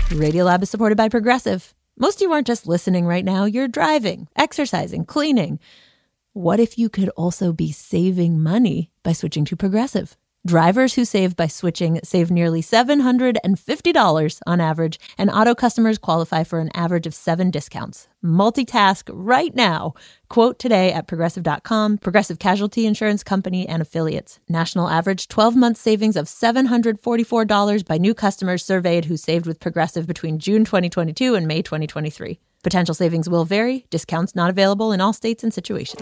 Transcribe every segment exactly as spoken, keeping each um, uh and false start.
Radiolab is supported by Progressive. Most of you aren't just listening right now. You're driving, exercising, cleaning. What if you could also be saving money by switching to Progressive? Drivers who save by switching save nearly seven hundred fifty dollars on average, and auto customers qualify for an average of seven discounts. Multitask right now. Quote today at progressive dot com. Progressive Casualty Insurance Company and Affiliates. National average twelve-month savings of seven hundred forty-four dollars by new customers surveyed who saved with Progressive between June twenty twenty-two and May twenty twenty-three. Potential savings will vary. Discounts not available in all states and situations.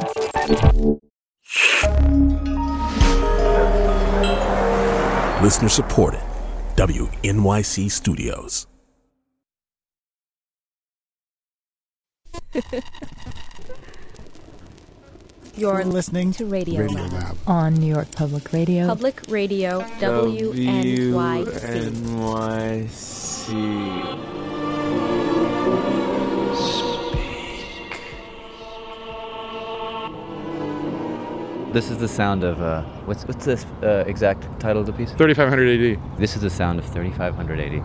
Listener supported. W N Y C Studios. You're listening to Radio, Radio Lab. Lab On New York Public Radio. Public Radio, W N Y C. W N Y C. This is the sound of, uh, what's what's this uh, exact title of the piece? thirty-five hundred A D. This is the sound of thirty-five hundred A D.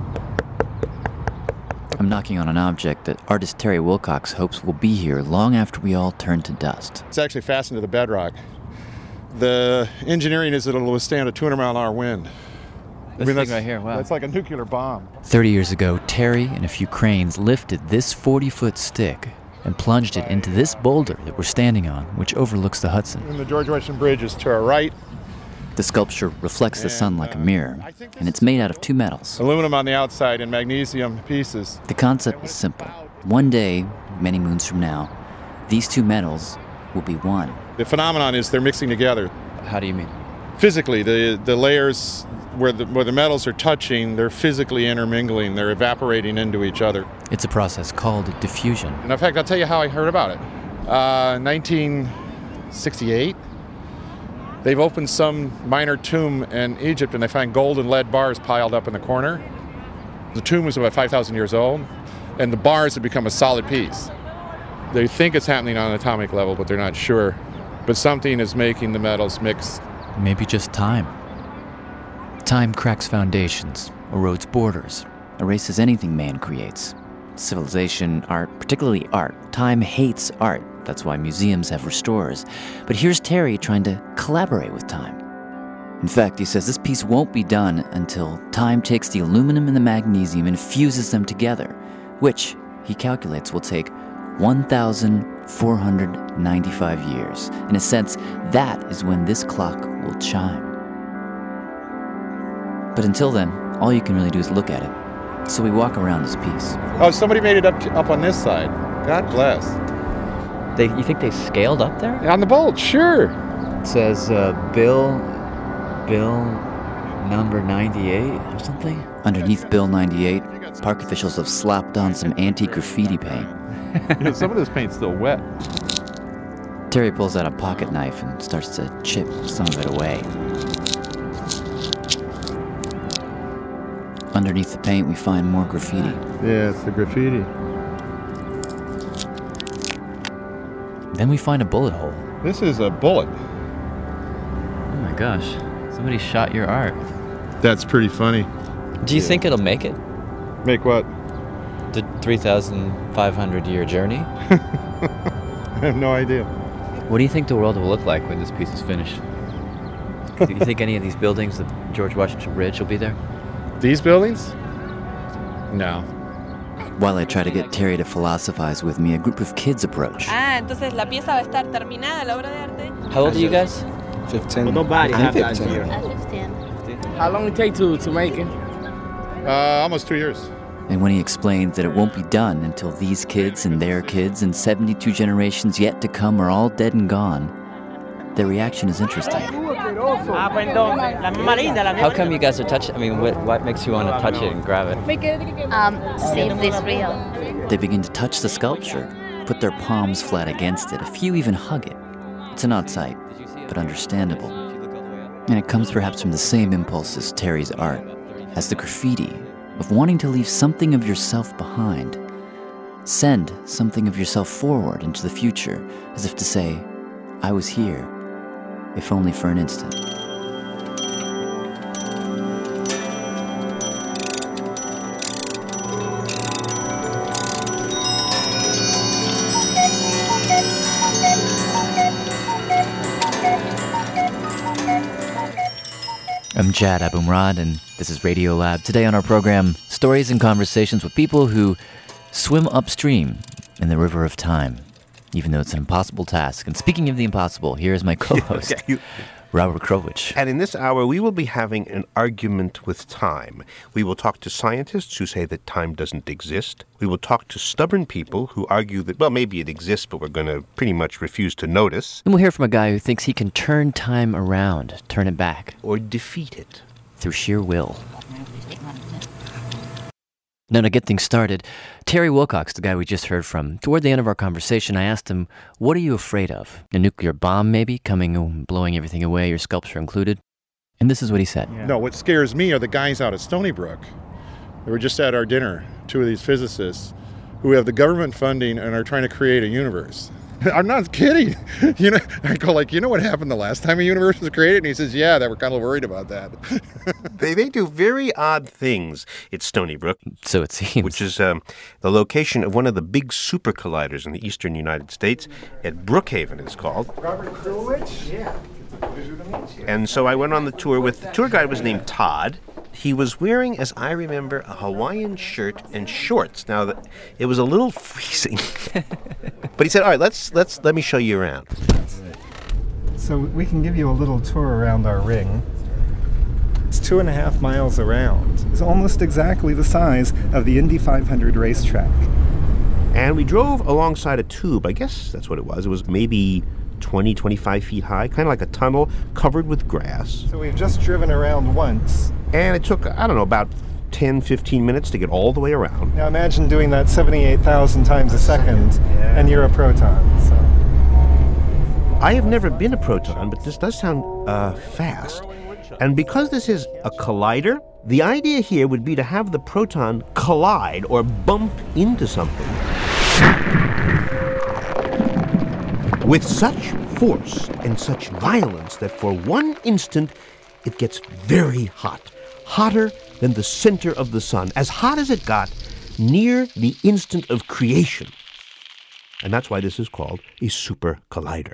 I'm knocking on an object that artist Terry Wilcox hopes will be here long after we all turn to dust. It's actually fastened to the bedrock. The engineering is that it'll withstand a two hundred mile an hour wind. This thing right here, wow. That's like a nuclear bomb. Thirty years ago, Terry and a few cranes lifted this forty-foot stick and plunged it into this boulder that we're standing on, which overlooks the Hudson. And the George Washington Bridge is to our right. The sculpture reflects the sun like a mirror, and it's made out of two metals. Aluminum on the outside and magnesium pieces. The concept is simple. One day, many moons from now, these two metals will be one. The phenomenon is they're mixing together. How do you mean? Physically, the, the layers where the, where the metals are touching, they're physically intermingling. They're evaporating into each other. It's a process called diffusion. And in fact, I'll tell you how I heard about it. Uh, nineteen sixty-eight, they've opened some minor tomb in Egypt and they find gold and lead bars piled up in the corner. The tomb was about five thousand years old, and the bars have become a solid piece. They think it's happening on an atomic level, but they're not sure. But something is making the metals mix. Maybe just time. Time cracks foundations, erodes borders, erases anything man creates. Civilization, art, particularly art. Time hates art. That's why museums have restorers. But here's Terry trying to collaborate with time. In fact, he says this piece won't be done until time takes the aluminum and the magnesium and fuses them together, which, he calculates, will take one thousand four hundred ninety-five years. In a sense, that is when this clock will chime. But until then, all you can really do is look at it. So we walk around this piece. Oh, somebody made it up to, up on this side. God bless. They, you think they scaled up there? On the bolt, sure. It says uh, Bill, Bill number ninety-eight or something? Underneath Bill ninety-eight, park officials have slapped on some anti-graffiti paint. You know, some of this paint's still wet. Terry pulls out a pocket knife and starts to chip some of it away. Underneath the paint, we find more graffiti. Yeah, it's the graffiti. Then we find a bullet hole. This is a bullet. Oh my gosh. Somebody shot your art. That's pretty funny. Do you Yeah. think it'll make it? Make what? The three thousand five hundred year journey? I have no idea. What do you think the world will look like when this piece is finished? Do you think any of these buildings, the George Washington Bridge, will be there? These buildings? No. While I try to get Terry to philosophize with me, a group of kids approach. Ah, entonces la pieza va a estar terminada, la obra de arte. How old are you guys? fifteen. Well, nobody I'm have that fifteen. here. At fifteen. How long it take to, to make it? Uh, almost two years. And when he explains that it won't be done until these kids and their kids and seventy-two generations yet to come are all dead and gone, their reaction is interesting. How come you guys are touching? I mean, what, what makes you want to touch it and grab it? Um, to see if it's real. They begin to touch the sculpture, put their palms flat against it. A few even hug it. It's an odd sight, but understandable. And it comes perhaps from the same impulse as Terry's art, as the graffiti, of wanting to leave something of yourself behind. Send something of yourself forward into the future, as if to say, I was here, if only for an instant. I'm Jad Abumrad, and this is Radiolab. Today on our program, stories and conversations with people who swim upstream in the river of time, even though it's an impossible task. And speaking of the impossible, here's my co-host, Yeah, you- Robert Krulwich. And in this hour, we will be having an argument with time. We will talk to scientists who say that time doesn't exist. We will talk to stubborn people who argue that, well, maybe it exists, but we're going to pretty much refuse to notice. And we'll hear from a guy who thinks he can turn time around, turn it back. Or defeat it. Through sheer will. Now, to get things started, Terry Wilcox, the guy we just heard from, toward the end of our conversation, I asked him, what are you afraid of? A nuclear bomb, maybe, coming and blowing everything away, your sculpture included? And this is what he said. No, what scares me are the guys out at Stony Brook. They were just at our dinner, two of these physicists, who have the government funding and are trying to create a universe. I'm not kidding. You know, I go like, you know what happened the last time a universe was created? And he says, yeah, they were kind of worried about that. they, they do very odd things at Stony Brook. So it seems. Which is um, the location of one of the big super colliders in the eastern United States. At Brookhaven, it's called. Robert Krulwich? Yeah. Pleasure to meet you. And so I went on the tour with, the tour guide was named Todd. He was wearing, as I remember, a Hawaiian shirt and shorts. Now, the, it was a little freezing. But he said, all right, let's, let's, let me show you around. So we can give you a little tour around our ring. It's two and a half miles around. It's almost exactly the size of the Indy five hundred racetrack. And we drove alongside a tube. I guess that's what it was. It was maybe twenty, twenty-five feet high, kind of like a tunnel covered with grass. So we've just driven around once. And it took, I don't know, about ten, fifteen minutes to get all the way around. Now imagine doing that seventy-eight thousand times a second, yeah. And you're a proton. So. I have never been a proton, but this does sound uh, fast. And because this is a collider, the idea here would be to have the proton collide or bump into something with such force and such violence that for one instant it gets very hot. Hotter than the center of the sun, as hot as it got near the instant of creation. And that's why this is called a super collider.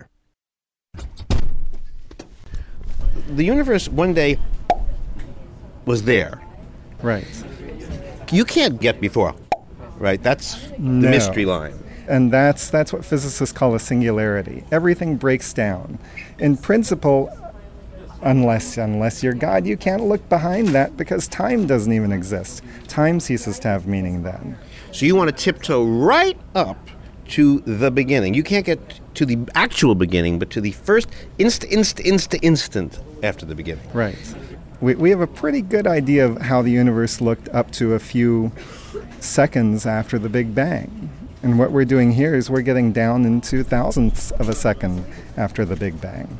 The universe one day was there. Right. You can't get before, right? That's the no. mystery line. And that's that's what physicists call a singularity. Everything breaks down. In principle, Unless, unless you're God, you can't look behind that because time doesn't even exist. Time ceases to have meaning then. So you want to tiptoe right up to the beginning. You can't get to the actual beginning, but to the first inst, inst, inst, instant after the beginning. Right. We we have a pretty good idea of how the universe looked up to a few seconds after the Big Bang. And what we're doing here is we're getting down into thousandths of a second after the Big Bang.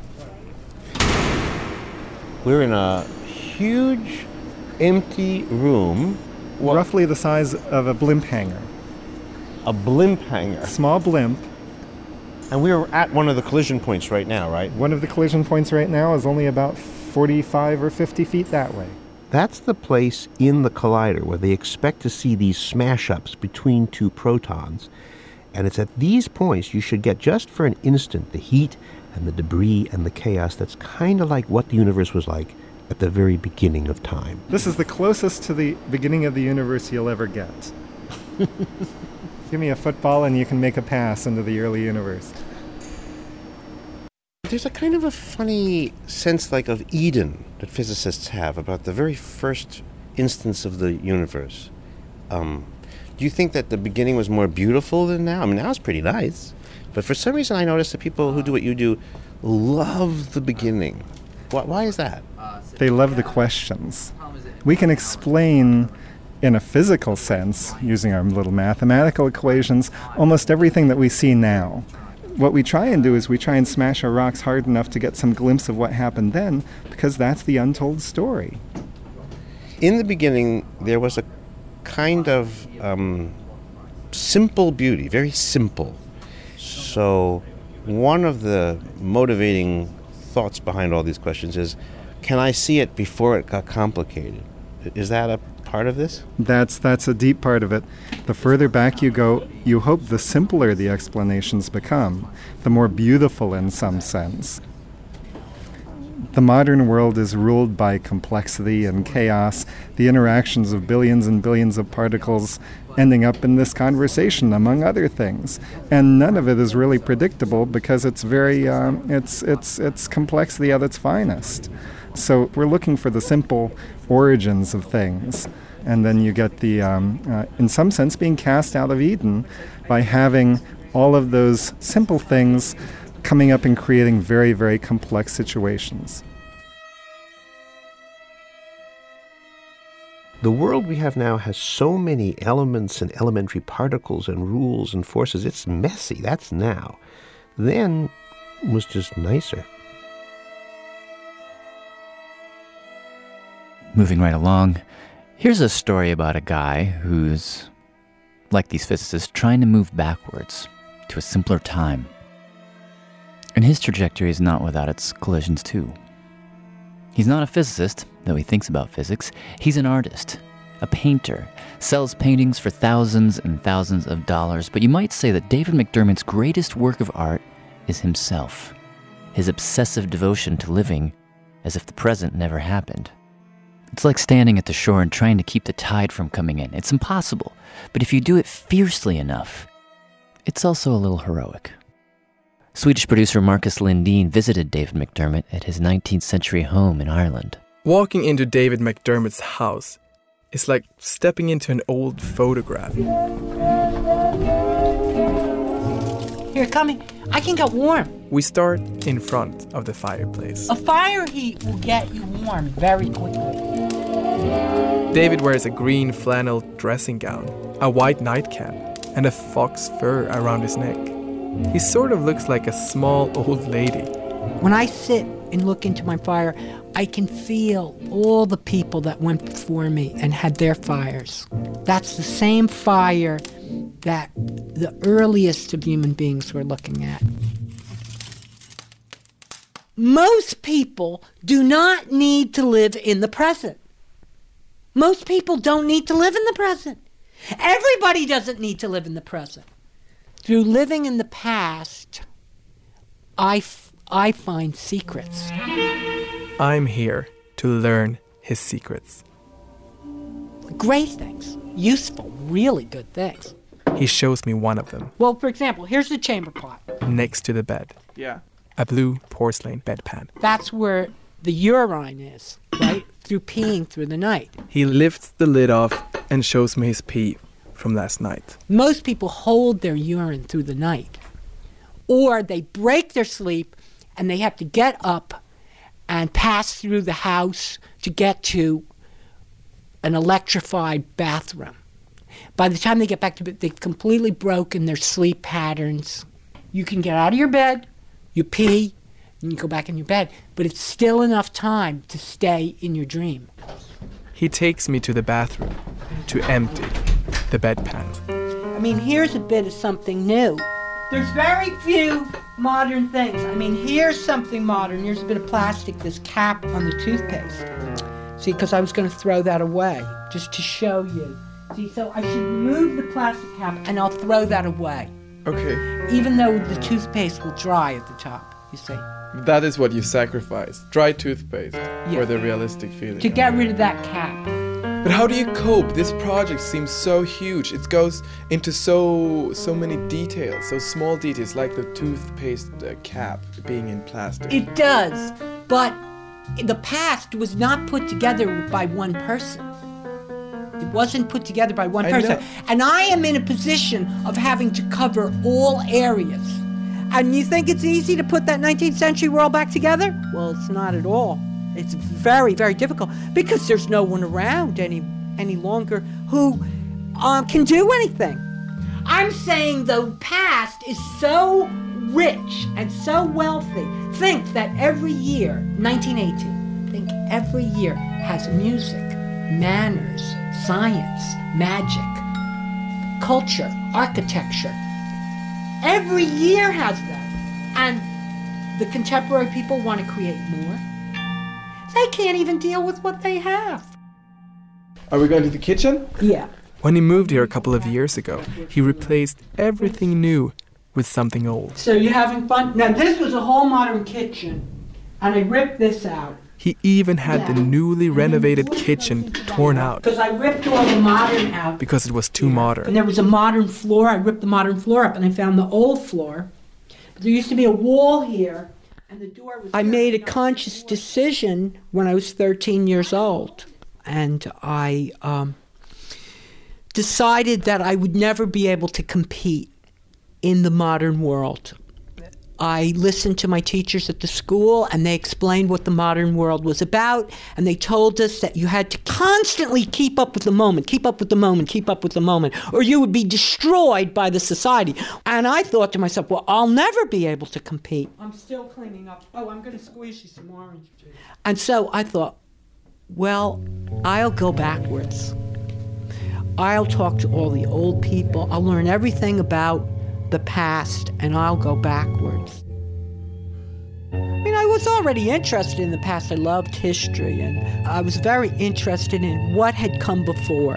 We're in a huge, empty room. What? Roughly the size of a blimp hangar. A blimp hangar? Small blimp. And we're at one of the collision points right now, right? One of the collision points right now is only about forty-five or fifty feet that way. That's the place in the collider where they expect to see these smash-ups between two protons. And it's at these points you should get just for an instant the heat and the debris and the chaos that's kind of like what the universe was like at the very beginning of time. This is the closest to the beginning of the universe you'll ever get. Give me a football and you can make a pass into the early universe. There's a kind of a funny sense like of Eden that physicists have about the very first instance of the universe. Um, do you think that the beginning was more beautiful than now? I mean, now it's pretty nice. But for some reason I notice that people who do what you do love the beginning. Why, why is that? They love the questions. We can explain in a physical sense, using our little mathematical equations, almost everything that we see now. What we try and do is we try and smash our rocks hard enough to get some glimpse of what happened then, because that's the untold story. In the beginning, there was a kind of um, simple beauty, very simple. So one of the motivating thoughts behind all these questions is, can I see it before it got complicated? Is that a part of this? That's that's a deep part of it. The further back you go, you hope the simpler the explanations become, the more beautiful in some sense. the modern world is ruled by complexity and chaos, the interactions of billions and billions of particles ending up in this conversation, among other things. And none of it is really predictable because it's very, um, it's, it's, it's complexity at its finest. So we're looking for the simple origins of things. And then you get the, um, uh, in some sense, being cast out of Eden by having all of those simple things coming up and creating very, very complex situations. The world we have now has so many elements and elementary particles and rules and forces. It's messy. That's now. Then was just nicer. Moving right along, here's a story about a guy who's, like these physicists, trying to move backwards to a simpler time. And his trajectory is not without its collisions too. He's not a physicist, though he thinks about physics. He's an artist, a painter, sells paintings for thousands and thousands of dollars. But you might say that David McDermott's greatest work of art is himself, his obsessive devotion to living as if the present never happened. It's like standing at the shore and trying to keep the tide from coming in. It's impossible, but if you do it fiercely enough, it's also a little heroic. Swedish producer Marcus Lindeen visited David McDermott at his nineteenth century home in Ireland. Walking into David McDermott's house is like stepping into an old photograph. Here, come. I can get warm. We start in front of the fireplace. A fire heat will get you warm very quickly. David wears a green flannel dressing gown, a white nightcap, and a fox fur around his neck. He sort of looks like a small old lady. When I sit and look into my fire, I can feel all the people that went before me and had their fires. That's the same fire that the earliest of human beings were looking at. Most people do not need to live in the present. Most people don't need to live in the present. Everybody doesn't need to live in the present. Through living in the past, I, f- I find secrets. I'm here to learn his secrets. Great things. Useful, really good things. He shows me one of them. Well, for example, here's the chamber pot. Next to the bed. Yeah. A blue porcelain bedpan. That's where the urine is, right? Through peeing through the night. He lifts the lid off and shows me his pee from last night. Most people hold their urine through the night. Or they break their sleep and they have to get up and pass through the house to get to an electrified bathroom. By the time they get back to bed, they've completely broken their sleep patterns. You can get out of your bed, you pee, and you go back in your bed, but it's still enough time to stay in your dream. He takes me to the bathroom to empty the bedpan. I mean, here's a bit of something new. There's very few modern things. I mean, here's something modern. Here's a bit of plastic, this cap on the toothpaste. See, because I was going to throw that away, just to show you. See, so I should move the plastic cap and I'll throw that away. Okay. Even though the toothpaste will dry at the top, you see. That is what you sacrifice. Dry toothpaste Yeah. for the realistic feeling. To get rid of that cap. But how do you cope? This project seems so huge. It goes into so so many details, so small details, like the toothpaste uh, cap being in plastic. It does, but the past was not put together by one person. It wasn't put together by one I person. know. And I am in a position of having to cover all areas. And you think it's easy to put that nineteenth century world back together? Well, it's not at all. It's very, very difficult because there's no one around any any longer who um, can do anything. I'm saying the past is so rich and so wealthy. Think that every year, nineteen eighteen, think every year has music, manners, science, magic, culture, architecture. Every year has that. And the contemporary people want to create more. They can't even deal with what they have. Are we going to the kitchen? Yeah. When he moved here a couple of years ago, he replaced everything new with something old. So you're having fun? Now, this was a whole modern kitchen And I ripped this out. He even had the newly renovated kitchen torn out. Because I ripped all the modern out. Because it was too modern. And there was a modern floor. I ripped the modern floor up and I found the old floor. But there used to be a wall here and the door was... I made a conscious decision when I was thirteen years old. And I um, decided that I would never be able to compete in the modern world. I listened to my teachers at the school, and they explained what the modern world was about, and they told us that you had to constantly keep up with the moment, keep up with the moment, keep up with the moment, or you would be destroyed by the society. And I thought to myself, well, I'll never be able to compete. I'm still cleaning up. Oh, I'm going to squeeze you some orange juice. And so I thought, well, I'll go backwards. I'll talk to all the old people. I'll learn everything about the past, and I'll go backwards. I mean, I was already interested in the past. I loved history, and I was very interested in what had come before.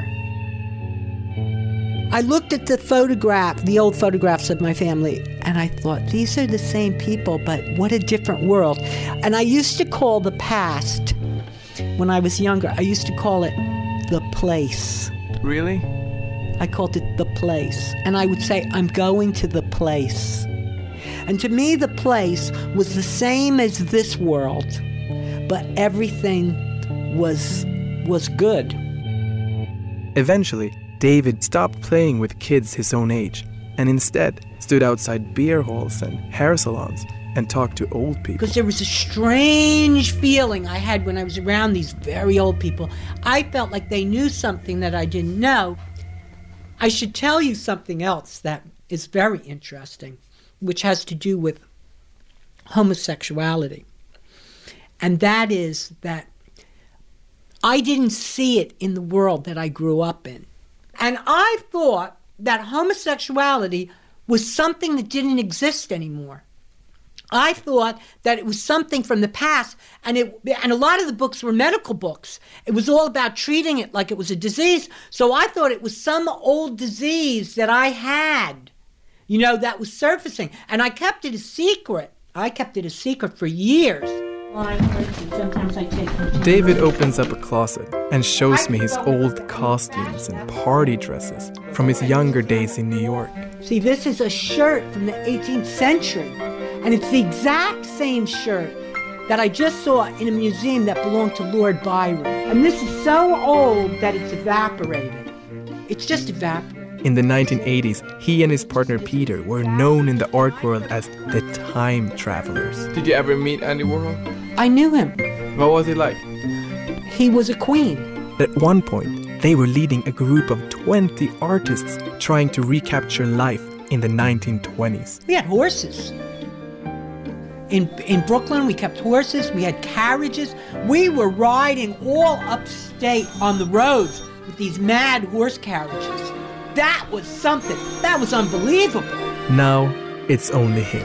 I looked at the photograph, the old photographs of my family, and I thought, these are the same people, but what a different world. And I used to call the past, when I was younger, I used to call it the place. Really? I called it the place. And I would say, I'm going to the place. And to me, the place was the same as this world, but everything was, was good. Eventually, David stopped playing with kids his own age and instead stood outside beer halls and hair salons and talked to old people. Because there was a strange feeling I had when I was around these very old people. I felt like they knew something that I didn't know. I should tell you something else that is very interesting, which has to do with homosexuality. And that is that I didn't see it in the world that I grew up in. And I thought that homosexuality was something that didn't exist anymore. I thought that it was something from the past, and it and a lot of the books were medical books. It was all about treating it like it was a disease. So I thought it was some old disease that I had, you know, that was surfacing. And I kept it a secret. I kept it a secret for years. Sometimes I take David opens up a closet and shows me his old costumes and party dresses from his younger days in New York. See, this is a shirt from the eighteenth century. And it's the exact same shirt that I just saw in a museum that belonged to Lord Byron. And this is so old that it's evaporated. It's just evaporated. In the nineteen eighties, he and his partner Peter were known in the art world as the Time Travelers. Did you ever meet Andy Warhol? I knew him. What was he like? He was a queen. At one point, they were leading a group of twenty artists trying to recapture life in the nineteen twenties. We had horses. In in Brooklyn, we kept horses, we had carriages. We were riding all upstate on the roads with these mad horse carriages. That was something. That was unbelievable. Now, it's only him.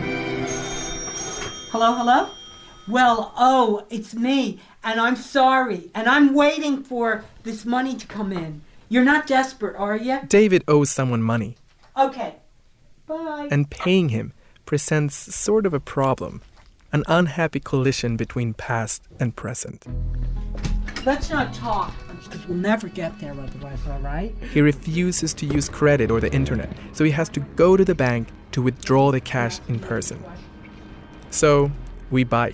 Hello, hello? Well, oh, it's me, and I'm sorry, and I'm waiting for this money to come in. You're not desperate, are you? David owes someone money. Okay. Bye. And paying him presents sort of a problem. An unhappy collision between past and present. Let's not talk, because we'll never get there otherwise, all right? He refuses to use credit or the internet, so he has to go to the bank to withdraw the cash in person. So, we bike.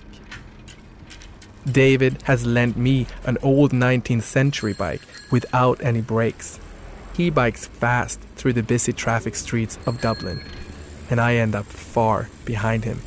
David has lent me an old nineteenth century bike without any brakes. He bikes fast through the busy traffic streets of Dublin, and I end up far behind him.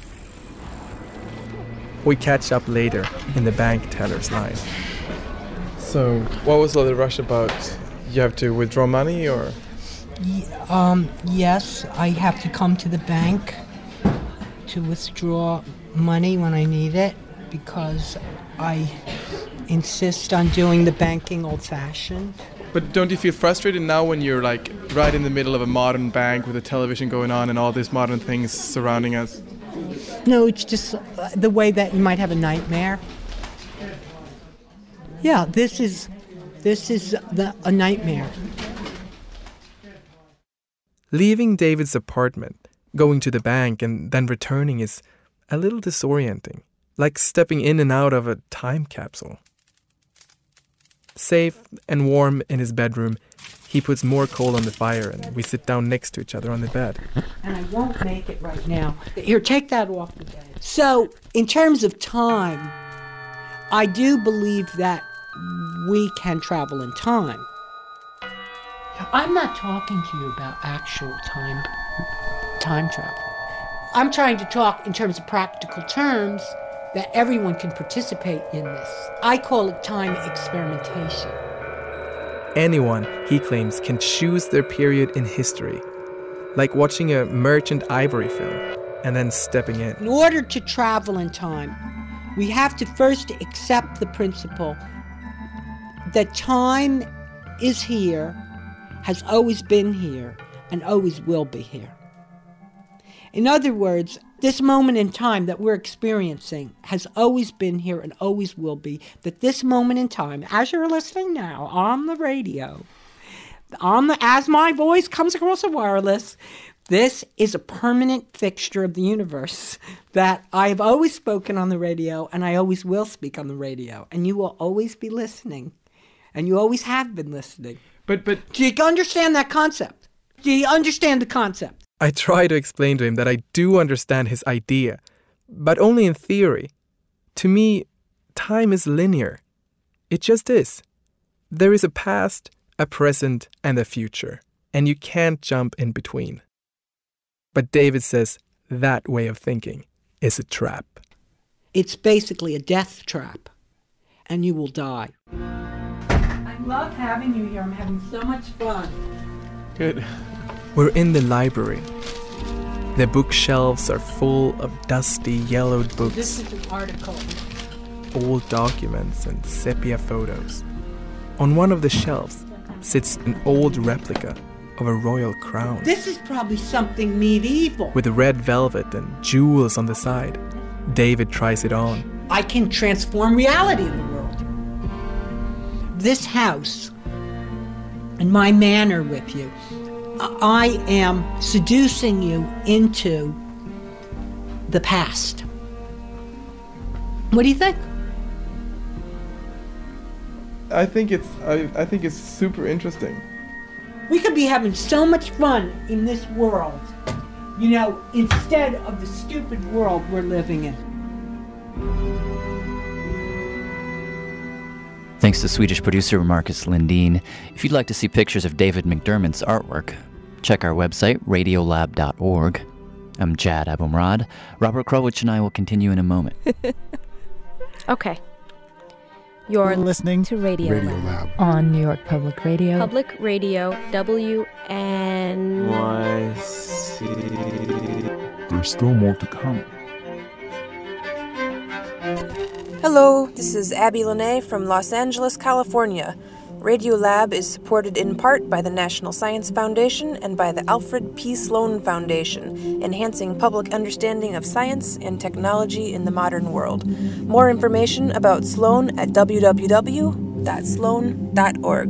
We catch up later in the bank teller's line. So, what was all the rush about? You have to withdraw money, or? Yeah, um, yes, I have to come to the bank to withdraw money when I need it because I insist on doing the banking old-fashioned. But don't you feel frustrated now when you're like right in the middle of a modern bank with a television going on and all these modern things surrounding us? No, it's just the way that you might have a nightmare. Yeah, this is this is the, a nightmare. Leaving David's apartment, going to the bank and then returning is a little disorienting. like stepping in and out of a time capsule. Safe and warm in his bedroom, he puts more coal on the fire and we sit down next to each other on the bed. And I won't make it right now. Here, take that off the bed. So, in terms of time, I do believe that we can travel in time. I'm not talking to you about actual time, time travel. I'm trying to talk in terms of practical terms that everyone can participate in this. I call it time experimentation. Anyone, he claims, can choose their period in history, like watching a Merchant Ivory film and then stepping in. In order to travel in time, we have to first accept the principle that time is here, has always been here, and always will be here. In other words, this moment in time that we're experiencing has always been here and always will be. That this moment in time, as you're listening now on the radio, on the as my voice comes across the wireless, this is a permanent fixture of the universe that I have always spoken on the radio and I always will speak on the radio. And you will always be listening. And you always have been listening. But but do you understand that concept? Do you understand the concept? I try to explain to him that I do understand his idea, but only in theory. To me, time is linear. It just is. There is a past, a present, and a future, and you can't jump in between. But David says that way of thinking is a trap. It's basically a death trap, and you will die. I love having you here. I'm having so much fun. Good. We're in the library. The bookshelves are full of dusty, yellowed books. This is an article. Old documents and sepia photos. On one of the shelves sits an old replica of a royal crown. This is probably something medieval. With red velvet and jewels on the side. David tries it on. I can transform reality in the world. This house and my manner with you, I am seducing you into the past. What do you think? I think it's I, I think it's super interesting. We could be having so much fun in this world, you know, instead of the stupid world we're living in. Thanks to Swedish producer Marcus Lindeen. If you'd like to see pictures of David McDermott's artwork, check our website, radiolab dot org. I'm Jad Abumrad. Robert Krulwich and I will continue in a moment. Okay. You're listening to Radio, Radio Lab. Lab on New York Public Radio. Public Radio, W N Y C. There's still more to come. Hello, this is Abby Lene from Los Angeles, California. Radiolab is supported in part by the National Science Foundation and by the Alfred P. Sloan Foundation, enhancing public understanding of science and technology in the modern world. More information about Sloan at w w w dot sloan dot org.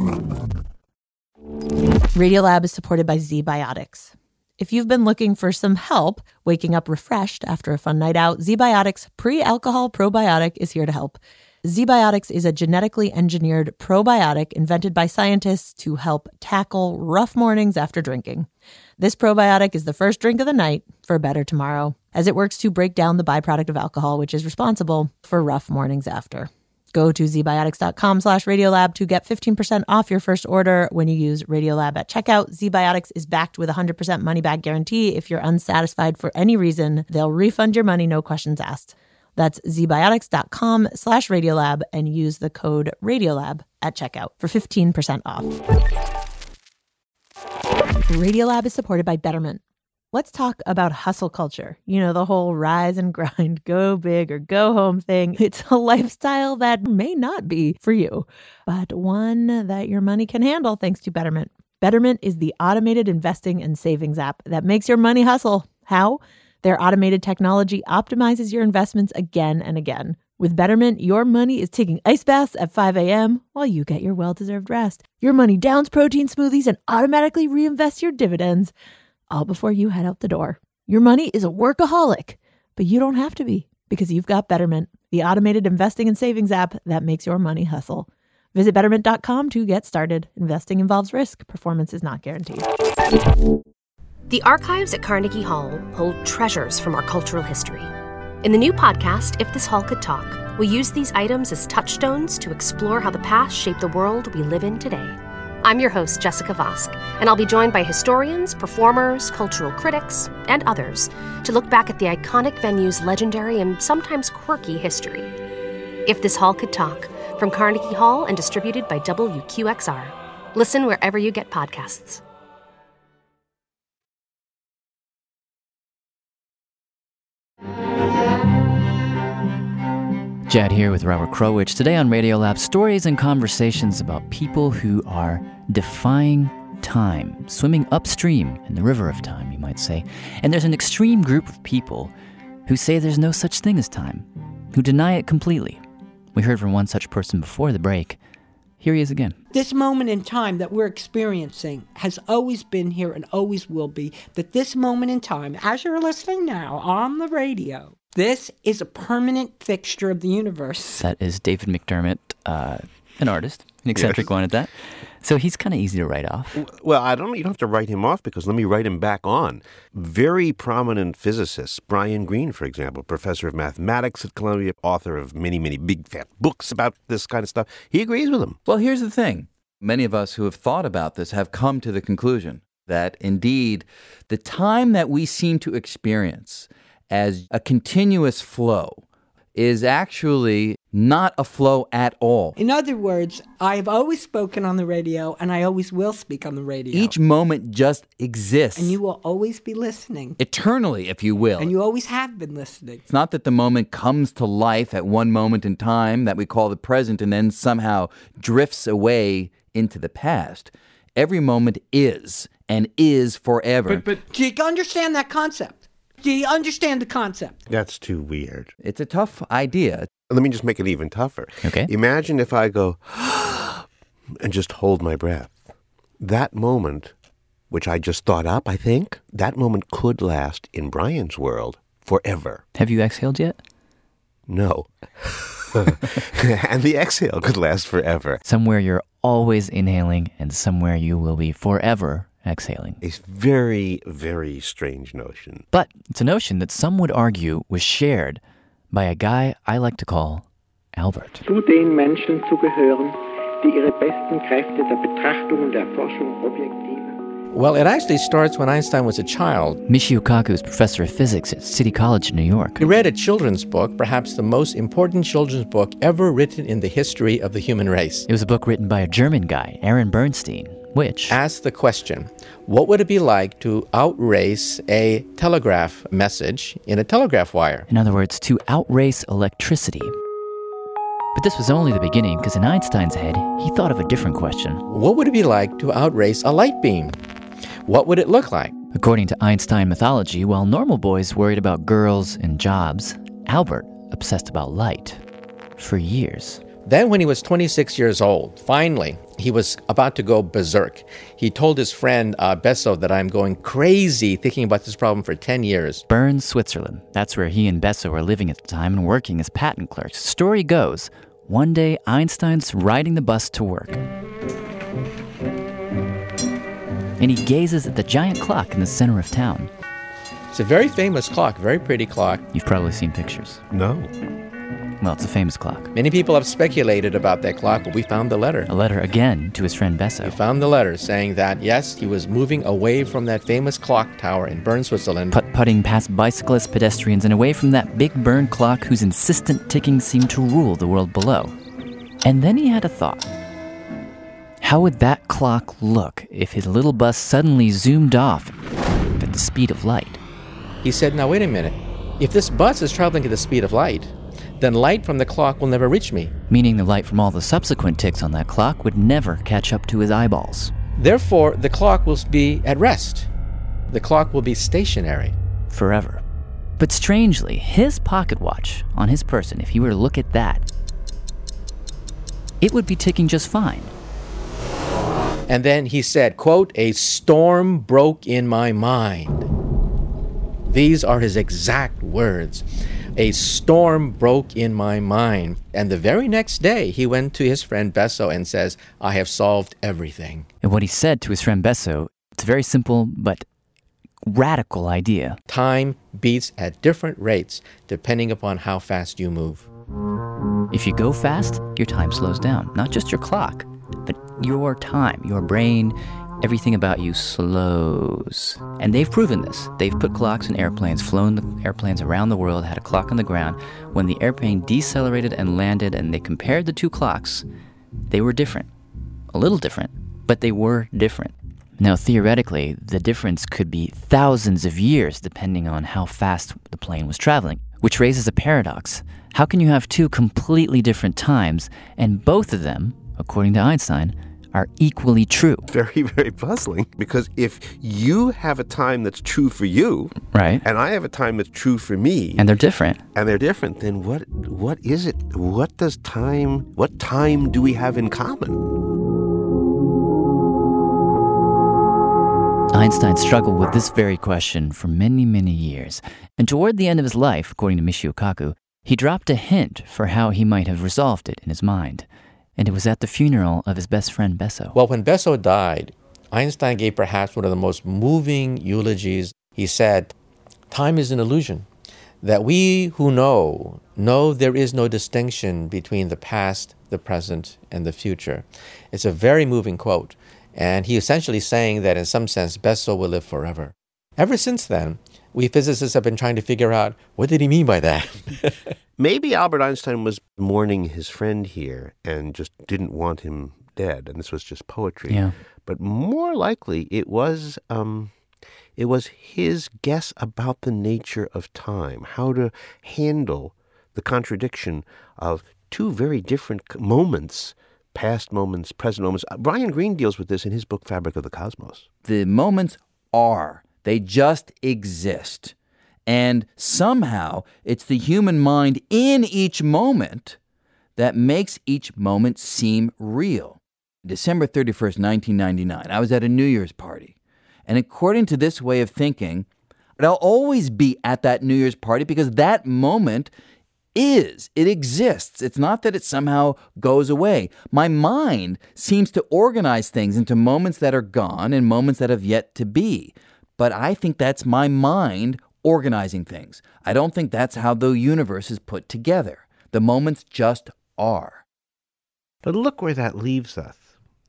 Radiolab is supported by ZBiotics. If you've been looking for some help waking up refreshed after a fun night out, ZBiotics Pre-Alcohol Probiotic is here to help. ZBiotics is a genetically engineered probiotic invented by scientists to help tackle rough mornings after drinking. This probiotic is the first drink of the night for a better tomorrow, as it works to break down the byproduct of alcohol, which is responsible for rough mornings after. Go to zbiotics.com slash Radiolab to get fifteen percent off your first order when you use Radiolab at checkout. ZBiotics is backed with a one hundred percent money-back guarantee. If you're unsatisfied for any reason, they'll refund your money, no questions asked. That's zbiotics.com slash Radiolab and use the code Radiolab at checkout for fifteen percent off. Radiolab is supported by Betterment. Let's talk about hustle culture. You know, the whole rise and grind, go big or go home thing. It's a lifestyle that may not be for you, but one that your money can handle thanks to Betterment. Betterment is the automated investing and savings app that makes your money hustle. How? Their automated technology optimizes your investments again and again. With Betterment, your money is taking ice baths at five a.m. while you get your well-deserved rest. Your money downs protein smoothies and automatically reinvests your dividends, all before you head out the door. Your money is a workaholic, but you don't have to be. Because you've got Betterment, the automated investing and savings app that makes your money hustle. Visit betterment dot com to get started. Investing involves risk. Performance is not guaranteed. The archives at Carnegie Hall hold treasures from our cultural history. In the new podcast, If This Hall Could Talk, we use these items as touchstones to explore how the past shaped the world we live in today. I'm your host, Jessica Vosk, and I'll be joined by historians, performers, cultural critics, and others to look back at the iconic venue's legendary and sometimes quirky history. If This Hall Could Talk, from Carnegie Hall and distributed by W Q X R. Listen wherever you get podcasts. Jad here with Robert Krulwich. Today on Radiolab, stories and conversations about people who are defying time, swimming upstream in the river of time, you might say. And there's an extreme group of people who say there's no such thing as time, who deny it completely. We heard from one such person before the break. Here he is again. This moment in time that we're experiencing has always been here and always will be. That this moment in time, as you're listening now on the radio, this is a permanent fixture of the universe. That is David McDermott, uh, an artist, an eccentric yes. one at that. So he's kind of easy to write off. Well, I don't. You don't have to write him off because let me write him back on. Very prominent physicists, Brian Greene, for example, professor of mathematics at Columbia, author of many, many big fat books about this kind of stuff. He agrees with him. Well, here's the thing. Many of us who have thought about this have come to the conclusion that indeed the time that we seem to experience as a continuous flow is actually not a flow at all. In other words, I've always spoken on the radio, and I always will speak on the radio. Each moment just exists. And you will always be listening. Eternally, if you will. And you always have been listening. It's not that the moment comes to life at one moment in time that we call the present and then somehow drifts away into the past. Every moment is, and is forever. But, but do you understand that concept? Do you understand the concept? That's too weird. It's a tough idea. Let me just make it even tougher. Okay. Imagine if I go and just hold my breath. That moment, which I just thought up, I think, that moment could last in Brian's world forever. Have you exhaled yet? No. And the exhale could last forever. Somewhere you're always inhaling and somewhere you will be forever exhaling. A very, very strange notion. But it's a notion that some would argue was shared by a guy I like to call Albert. Zu den Menschen zu gehören, die ihre besten Kräfte der Betrachtung und der Forschung objektiv. Well, it actually starts when Einstein was a child. Michio Kaku is professor of physics at City College in New York. He read a children's book, perhaps the most important children's book ever written in the history of the human race. It was a book written by a German guy, Aaron Bernstein, which asked the question, what would it be like to outrace a telegraph message in a telegraph wire? In other words, to outrace electricity. But this was only the beginning, because in Einstein's head, he thought of a different question. What would it be like to outrace a light beam? What would it look like? According to Einstein mythology, while normal boys worried about girls and jobs, Albert obsessed about light for years. Then when he was twenty-six years old, finally, he was about to go berserk. He told his friend uh, Besso that I'm going crazy thinking about this problem for ten years. Bern, Switzerland. That's where he and Besso were living at the time and working as patent clerks. Story goes, one day Einstein's riding the bus to work. And he gazes at the giant clock in the center of town. It's a very famous clock, very pretty clock. You've probably seen pictures. No. Well, it's a famous clock. Many people have speculated about that clock, but we found the letter. A letter, again, to his friend Besso. We found the letter saying that, yes, he was moving away from that famous clock tower in Bern, Switzerland. Putt-putting past bicyclists, pedestrians, and away from that big Bern clock whose insistent ticking seemed to rule the world below. And then he had a thought. How would that clock look if his little bus suddenly zoomed off at the speed of light? He said, now wait a minute. If this bus is traveling at the speed of light, then light from the clock will never reach me. Meaning the light from all the subsequent ticks on that clock would never catch up to his eyeballs. Therefore, the clock will be at rest. The clock will be stationary. Forever. But strangely, his pocket watch on his person, if he were to look at that, it would be ticking just fine. And then he said, quote, a storm broke in my mind. These are his exact words. A storm broke in my mind. And the very next day, he went to his friend Besso and says, I have solved everything. And what he said to his friend Besso, it's a very simple but radical idea. Time beats at different rates depending upon how fast you move. If you go fast, your time slows down. Not just your clock, but your time, your brain, everything about you slows. And they've proven this. They've put clocks in airplanes, flown the airplanes around the world, had a clock on the ground. When the airplane decelerated and landed and they compared the two clocks, they were different. A little different, but they were different. Now, theoretically, the difference could be thousands of years depending on how fast the plane was traveling, which raises a paradox. How can you have two completely different times, and both of them, according to Einstein, are equally true? Very, very puzzling, because if you have a time that's true for you, right, and I have a time that's true for me, and they're different, and they're different, then what? What is it? What does time? What time do we have in common? Einstein struggled with this very question for many, many years, and toward the end of his life, according to Michio Kaku, he dropped a hint for how he might have resolved it in his mind. And it was at the funeral of his best friend Besso. Well, when Besso died, Einstein gave perhaps one of the most moving eulogies. He said, time is an illusion, that we who know, know there is no distinction between the past, the present, and the future. It's a very moving quote. And he essentially saying that in some sense, Besso will live forever. Ever since then, we physicists have been trying to figure out, what did he mean by that? Maybe Albert Einstein was mourning his friend here and just didn't want him dead, and this was just poetry. Yeah. But more likely, it was um, it was his guess about the nature of time, how to handle the contradiction of two very different moments, past moments, present moments. Brian Greene deals with this in his book, Fabric of the Cosmos. The moments are. They just exist. And somehow it's the human mind in each moment that makes each moment seem real. December thirty-first, nineteen ninety-nine, I was at a New Year's party. And according to this way of thinking, I'll always be at that New Year's party because that moment is, it exists. It's not that it somehow goes away. My mind seems to organize things into moments that are gone and moments that have yet to be. But I think that's my mind organizing things. I don't think that's how the universe is put together. The moments just are. But look where that leaves us.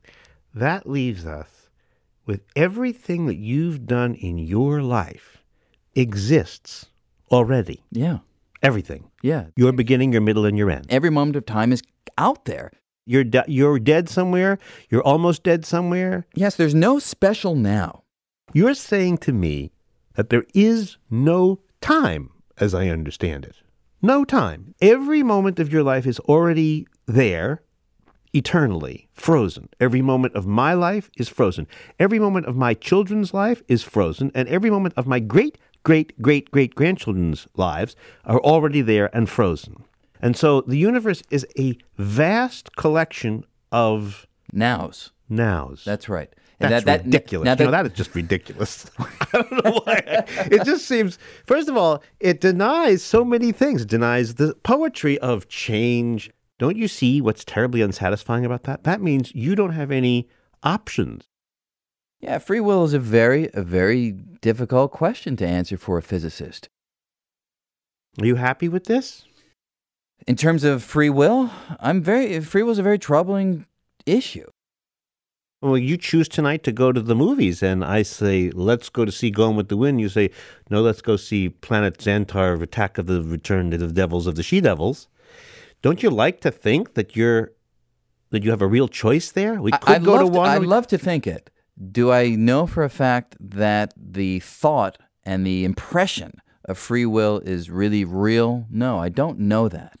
That leaves us with everything that you've done in your life exists already. Yeah. Everything. Yeah. Your beginning, your middle, and your end. Every moment of time is out there. You're, de- you're dead somewhere. You're almost dead somewhere. Yes, there's no special now. You're saying to me that there is no time, as I understand it. No time. Every moment of your life is already there, eternally, frozen. Every moment of my life is frozen. Every moment of my children's life is frozen. And every moment of my great, great, great, great grandchildren's lives are already there and frozen. And so the universe is a vast collection of nows. Nows. That's right. And That's that, that, ridiculous. Now that, you know, that is just ridiculous. I don't know why. It just seems, first of all, it denies so many things. It denies the poetry of change. Don't you see what's terribly unsatisfying about that? That means you don't have any options. Yeah, free will is a very, a very difficult question to answer for a physicist. Are you happy with this? In terms of free will, I'm very, free will is a very troubling issue. Well, you choose tonight to go to the movies, and I say, let's go to see Gone with the Wind. You say, no, let's go see Planet Xantar, Attack of the Return of the Devils of the She-Devils. Don't you like to think that you're that you have a real choice there? We could I'd go to to, one. I'd love to think it. Do I know for a fact that the thought and the impression of free will is really real? No, I don't know that.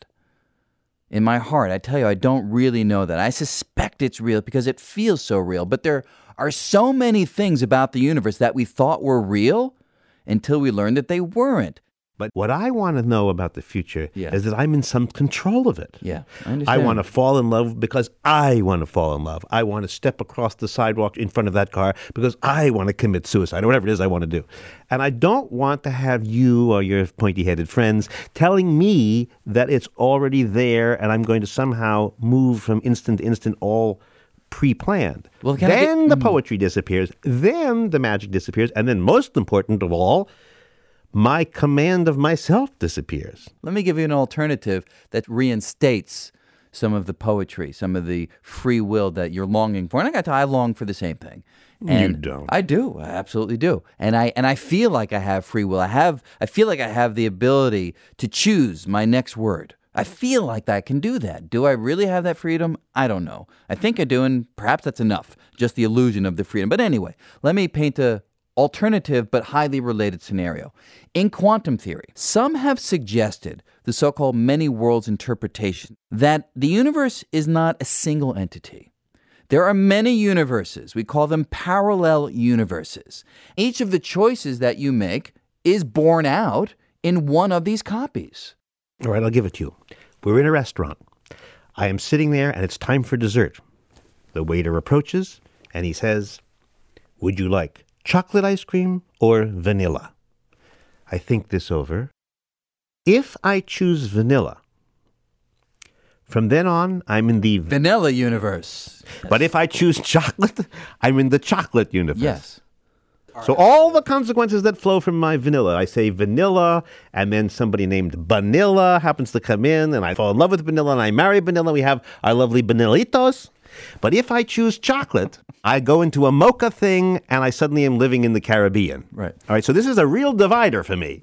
In my heart, I tell you, I don't really know that. I suspect it's real because it feels so real. But there are so many things about the universe that we thought were real until we learned that they weren't. But what I want to know about the future Yeah. is that I'm in some control of it. Yeah, I understand. I want to fall in love because I want to fall in love. I want to step across the sidewalk in front of that car because I want to commit suicide or whatever it is I want to do. And I don't want to have you or your pointy-headed friends telling me that it's already there and I'm going to somehow move from instant to instant all pre-planned. Well, can I then get- the poetry disappears. Then the magic disappears. And then most important of all, my command of myself disappears. Let me give you an alternative that reinstates some of the poetry, some of the free will that you're longing for. And I got to, I long for the same thing. And You don't. I do. I absolutely do. And I and I feel like I have free will. I have I feel like I have the ability to choose my next word. I feel like I can do that. Do I really have that freedom? I don't know. I think I do, and perhaps that's enough. Just the illusion of the freedom. But anyway, let me paint a alternative but highly related scenario. In quantum theory, some have suggested the so-called many worlds interpretation, that the universe is not a single entity. There are many universes. We call them parallel universes. Each of the choices that you make is borne out in one of these copies. All right, I'll give it to you. We're in a restaurant. I am sitting there, and it's time for dessert. The waiter approaches, and he says, "Would you like chocolate ice cream or vanilla?" I think this over. If I choose vanilla, from then on, I'm in the vanilla universe. But if I choose chocolate, I'm in the chocolate universe. Yes. So all the consequences that flow from my vanilla, I say vanilla, and then somebody named Vanilla happens to come in, and I fall in love with vanilla, and I marry vanilla. We have our lovely vanillitos. But if I choose chocolate, I go into a mocha thing, and I suddenly am living in the Caribbean. Right. All right, so this is a real divider for me.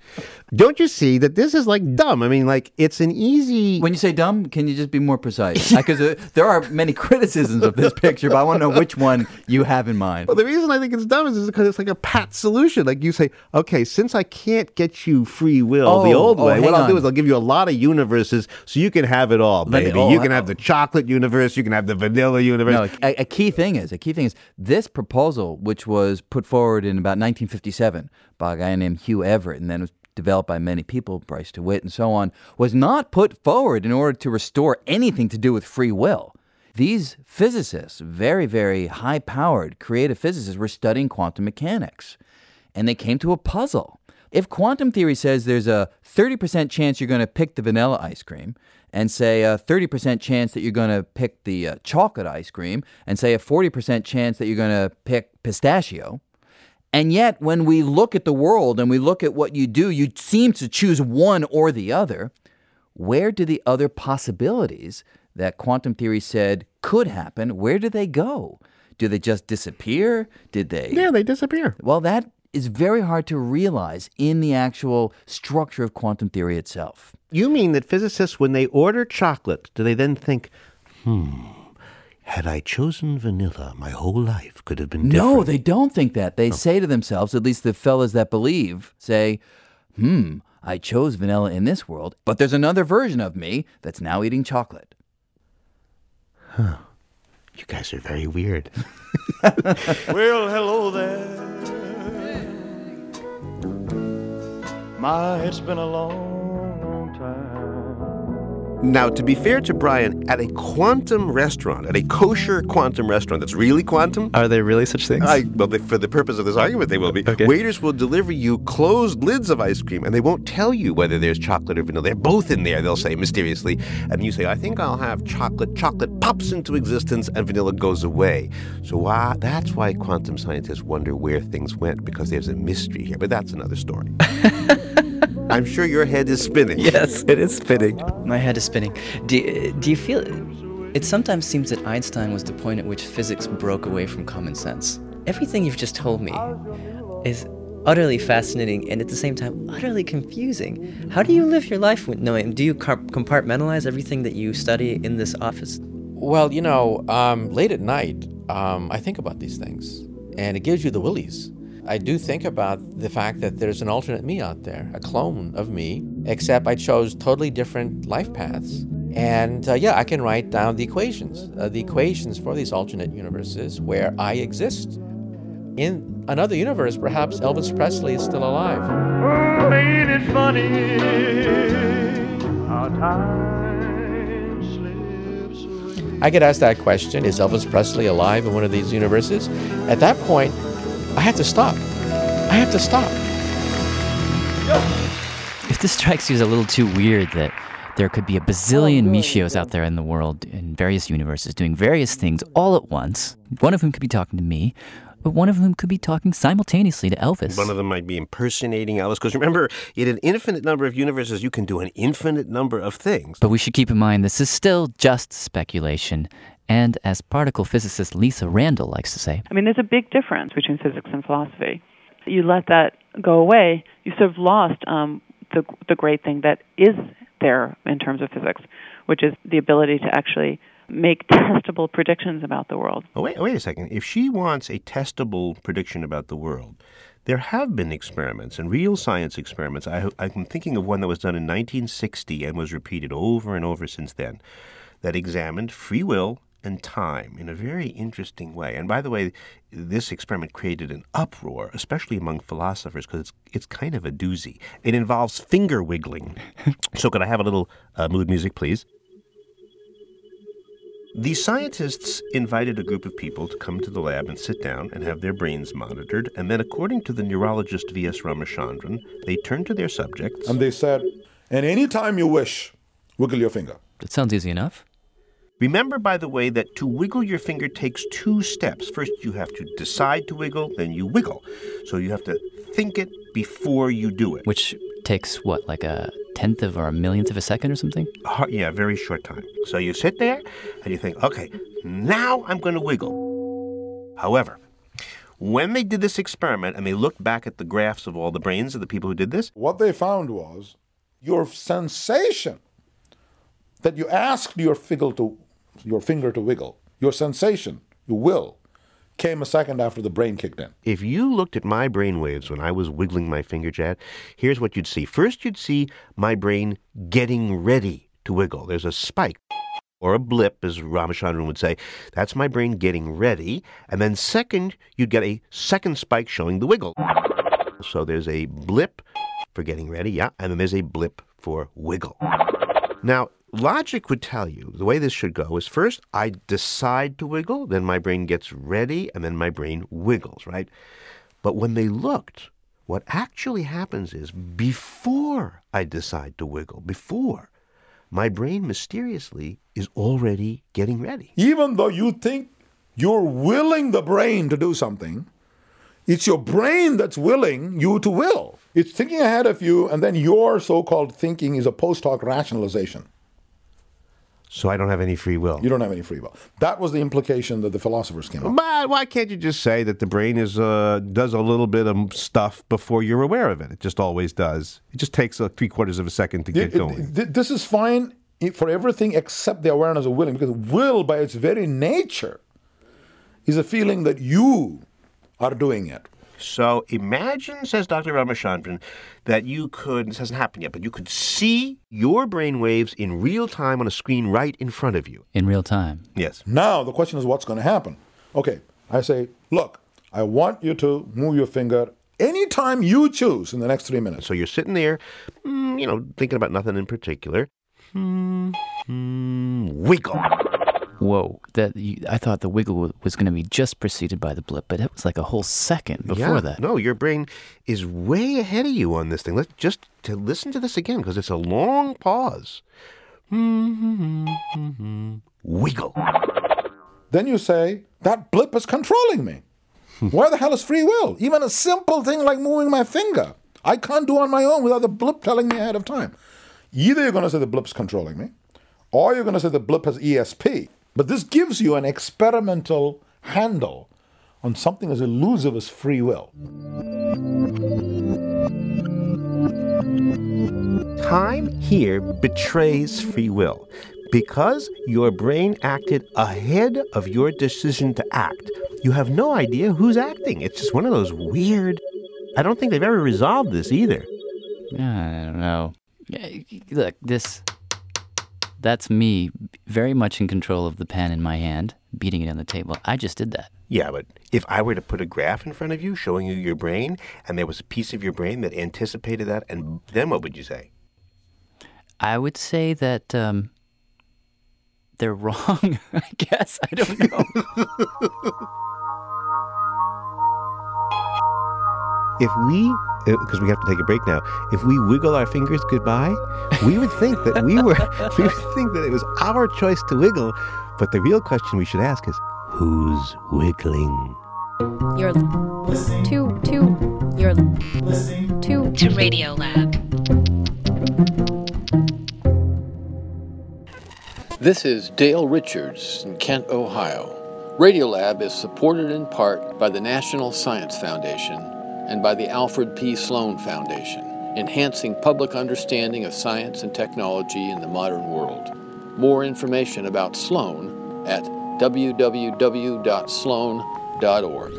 Don't you see that this is like dumb? I mean, like, it's an easy... When you say dumb, can you just be more precise? Because uh, there are many criticisms of this picture, but I want to know which one you have in mind. Well, the reason I think it's dumb is because it's like a pat solution. Like you say, okay, since I can't get you free will Oh, the old oh, way, what hang I'll do on. is I'll give you a lot of universes so you can have it all, Let me- baby. oh, you can I- have the chocolate universe, you can have the vanilla universe. No, a, a key thing is, a key thing is this proposal, which was put forward in about nineteen fifty-seven by a guy named Hugh Everett, and then was developed by many people, Bryce DeWitt and so on, was not put forward in order to restore anything to do with free will. These physicists, very, very high-powered creative physicists, were studying quantum mechanics, and they came to a puzzle. If quantum theory says there's a thirty percent chance you're going to pick the vanilla ice cream, and say a thirty percent chance that you're going to pick the uh, chocolate ice cream, and say a forty percent chance that you're going to pick pistachio, and yet, when we look at the world and we look at what you do, you seem to choose one or the other. Where do the other possibilities that quantum theory said could happen, where do they go? Do they just disappear? Did they? Yeah, they disappear. Well, that is very hard to realize in the actual structure of quantum theory itself. You mean that physicists, when they order chocolate, do they then think, hmm, had I chosen vanilla, my whole life could have been different? No, they don't think that. They say to themselves, at least the fellas that believe, say, hmm, I chose vanilla in this world, but there's another version of me that's now eating chocolate. Huh. You guys are very weird. Well, hello there. My, it's been a long, long time. Now, to be fair to Brian, at a quantum restaurant, at a kosher quantum restaurant that's really quantum... Are there really such things? I, well, they, for the purpose of this argument, they will be. Okay. Waiters will deliver you closed lids of ice cream, and they won't tell you whether there's chocolate or vanilla. They're both in there, they'll say mysteriously. And you say, I think I'll have chocolate. Chocolate pops into existence, and vanilla goes away. So why, that's why quantum scientists wonder where things went, because there's a mystery here. But that's another story. I'm sure your head is spinning. Yes, it is spinning. My head is spinning. Do, do you feel it? It sometimes seems that Einstein was the point at which physics broke away from common sense. Everything you've just told me is utterly fascinating and at the same time utterly confusing. How do you live your life with knowing? Do you compartmentalize everything that you study in this office? Well, you know, um, late at night, um, I think about these things, and it gives you the willies. I do think about the fact that there's an alternate me out there, a clone of me, except I chose totally different life paths. And uh, yeah, I can write down the equations, uh, the equations for these alternate universes where I exist. In another universe, perhaps Elvis Presley is still alive. Oh, ain't it funny how time slips away? I get asked that question, is Elvis Presley alive in one of these universes? At that point, I have to stop. I have to stop. If this strikes you as a little too weird that there could be a bazillion Michios out there in the world in various universes doing various things all at once, one of whom could be talking to me, but one of whom could be talking simultaneously to Elvis. One of them might be impersonating Elvis, because remember, in an infinite number of universes, you can do an infinite number of things. But we should keep in mind this is still just speculation. And as particle physicist Lisa Randall likes to say, I mean, there's a big difference between physics and philosophy. You let that go away, you sort of lost um, the the great thing that is there in terms of physics, which is the ability to actually make testable predictions about the world. Oh, wait, wait a second. If she wants a testable prediction about the world, there have been experiments, and real science experiments. I, I'm thinking of one that was done in nineteen sixty and was repeated over and over since then, that examined free will and time in a very interesting way. And by the way, this experiment created an uproar, especially among philosophers, because it's, it's kind of a doozy. It involves finger wiggling. So could I have a little uh, mood music, please? The scientists invited a group of people to come to the lab and sit down and have their brains monitored. And then, according to the neurologist V S Ramachandran, they turned to their subjects. And they said, and any time you wish, wiggle your finger. That sounds easy enough. Remember, by the way, that to wiggle your finger takes two steps. First, you have to decide to wiggle, then you wiggle. So you have to think it before you do it. Which takes, what, like a tenth of or a millionth of a second or something? Uh, yeah, very short time. So you sit there and you think, okay, now I'm going to wiggle. However, when they did this experiment and they looked back at the graphs of all the brains of the people who did this, what they found was your sensation that you asked your finger to your finger to wiggle, your sensation, your will, came a second after the brain kicked in. If you looked at my brain waves when I was wiggling my finger, Chad, here's what you'd see. First, you'd see my brain getting ready to wiggle. There's a spike, or a blip, as Ramachandran would say. That's my brain getting ready. And then second, you'd get a second spike showing the wiggle. So there's a blip for getting ready, yeah, and then there's a blip for wiggle. Now, logic would tell you the way this should go is first I decide to wiggle, then my brain gets ready, and then my brain wiggles, right? But when they looked, what actually happens is before I decide to wiggle, before, my brain mysteriously is already getting ready. Even though you think you're willing the brain to do something, it's your brain that's willing you to will. It's thinking ahead of you, and then your so-called thinking is a post hoc rationalization. So I don't have any free will. You don't have any free will. That was the implication that the philosophers came up with. But why can't you just say that the brain is uh, does a little bit of stuff before you're aware of it? It just always does. It just takes uh, three quarters of a second to get it, going. It, this is fine for everything except the awareness of willing, because will, by its very nature, is a feeling that you are doing it. So imagine, says Doctor Ramachandran, that you could, this hasn't happened yet, but you could see your brain waves in real time on a screen right in front of you. In real time? Yes. Now the question is what's going to happen? Okay, I say, look, I want you to move your finger anytime you choose in the next three minutes. So you're sitting there, mm, you know, thinking about nothing in particular. Mm, mm, wiggle. Whoa, that you, I thought the wiggle was going to be just preceded by the blip, but it was like a whole second before yeah, that. No, your brain is way ahead of you on this thing. Let's just to listen to this again, because it's a long pause. Wiggle. Then you say, that blip is controlling me. Where the hell is free will? Even a simple thing like moving my finger, I can't do on my own without the blip telling me ahead of time. Either you're going to say the blip's controlling me, or you're going to say the blip has E S P. But this gives you an experimental handle on something as elusive as free will. Time here betrays free will because your brain acted ahead of your decision to act. You have no idea who's acting. It's just one of those weird... I don't think they've ever resolved this either. I don't know. Look, this... That's me very much in control of the pen in my hand, beating it on the table. I just did that. Yeah, but if I were to put a graph in front of you showing you your brain, and there was a piece of your brain that anticipated that, and then what would you say? I would say that um, they're wrong, I guess. I don't know. If we, because we have to take a break now, if we wiggle our fingers goodbye, we would think that we were, we would think that it was our choice to wiggle. But the real question we should ask is, who's wiggling? You're listening to, to, you're listening to, to Radiolab. This is Dale Richards in Kent, Ohio. Radiolab is supported in part by the National Science Foundation and by the Alfred P. Sloan Foundation, enhancing public understanding of science and technology in the modern world. More information about Sloan at w w w dot sloan dot org.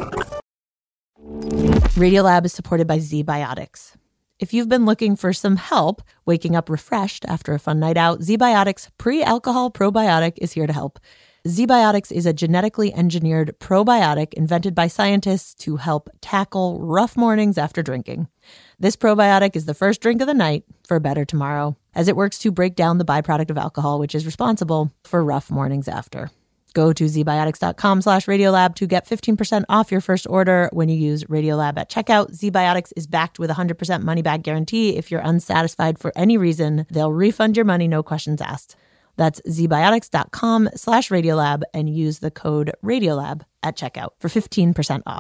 Radiolab is supported by ZBiotics. If you've been looking for some help waking up refreshed after a fun night out, ZBiotics Pre-Alcohol Probiotic is here to help. ZBiotics is a genetically engineered probiotic invented by scientists to help tackle rough mornings after drinking. This probiotic is the first drink of the night for a better tomorrow, as it works to break down the byproduct of alcohol, which is responsible for rough mornings after. Go to zbiotics.com slash Radiolab to get fifteen percent off your first order when you use Radiolab at checkout. ZBiotics is backed with a one hundred percent money-back guarantee. If you're unsatisfied for any reason, they'll refund your money, no questions asked. That's zbiotics.com slash Radiolab and use the code Radiolab at checkout for fifteen percent off.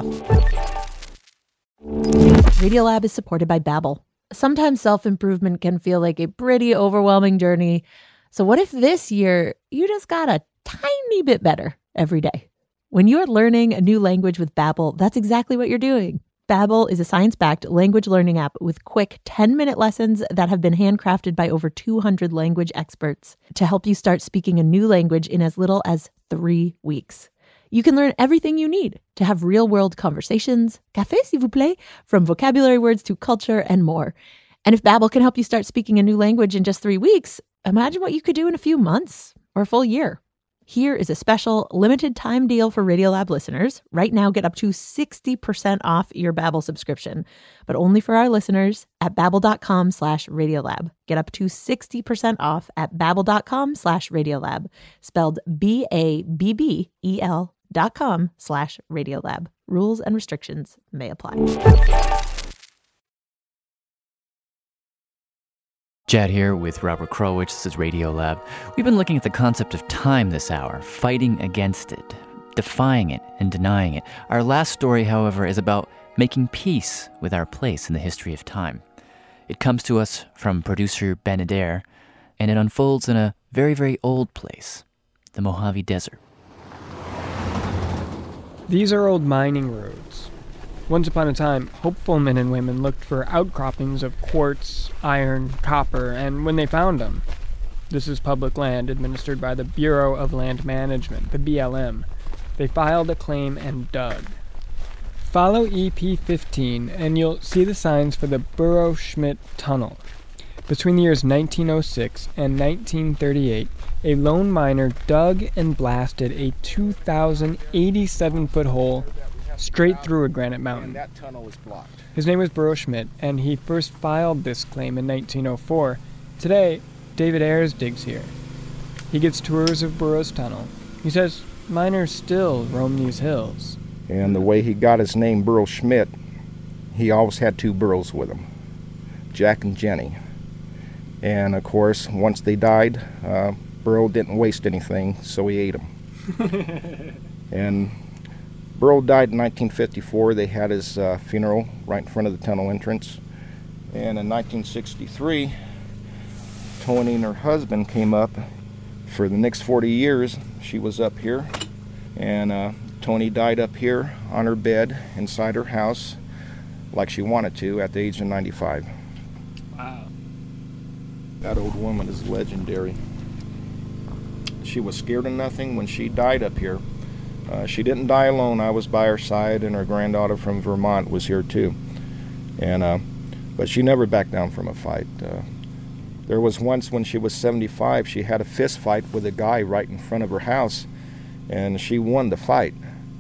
Radiolab is supported by Babbel. Sometimes self-improvement can feel like a pretty overwhelming journey. So what if this year you just got a tiny bit better every day? When you're learning a new language with Babbel, that's exactly what you're doing. Babbel is a science-backed language learning app with quick ten-minute lessons that have been handcrafted by over two hundred language experts to help you start speaking a new language in as little as three weeks. You can learn everything you need to have real-world conversations, café s'il vous plaît, from vocabulary words to culture and more. And if Babbel can help you start speaking a new language in just three weeks, imagine what you could do in a few months or a full year. Here is a special limited time deal for Radiolab listeners. Right now, get up to sixty percent off your Babbel subscription, but only for our listeners at babbel.com slash Radiolab. Get up to sixty percent off at babbel.com slash Radiolab, spelled B A B B E L dot com slash Radiolab. Rules and restrictions may apply. Jad here with Robert Krulwich. This is Radiolab. We've been looking at the concept of time this hour, fighting against it, defying it, and denying it. Our last story, however, is about making peace with our place in the history of time. It comes to us from producer Ben Adair, and it unfolds in a very, very old place, the Mojave Desert. These are old mining roads. Once upon a time, hopeful men and women looked for outcroppings of quartz, iron, copper, and when they found them, this is public land administered by the Bureau of Land Management, the B L M, they filed a claim and dug. Follow E P fifteen and you'll see the signs for the Burro-Schmidt Tunnel. Between the years nineteen oh six and nineteen thirty-eight, a lone miner dug and blasted a two thousand eighty-seven foot hole straight through a granite mountain. And that tunnel was blocked. His name was Burro-Schmidt, and he first filed this claim in nineteen oh four. Today, David Ayers digs here. He gets tours of Burro's tunnel. He says miners still roam these hills. And the way he got his name, Burro-Schmidt, he always had two burros with him, Jack and Jenny. And of course, once they died, uh, Burro didn't waste anything, so he ate them. And Burro died in nineteen fifty-four. They had his uh, funeral right in front of the tunnel entrance. And in nineteen sixty-three, Tony and her husband came up. For the next forty years, she was up here. And uh, Tony died up here on her bed inside her house like she wanted to at the age of ninety-five. Wow. That old woman is legendary. She was scared of nothing when she died up here. Uh, she didn't die alone. I was by her side, and her granddaughter from Vermont was here too. And uh, but she never backed down from a fight. Uh, there was once when she was seventy-five, she had a fist fight with a guy right in front of her house, and she won the fight.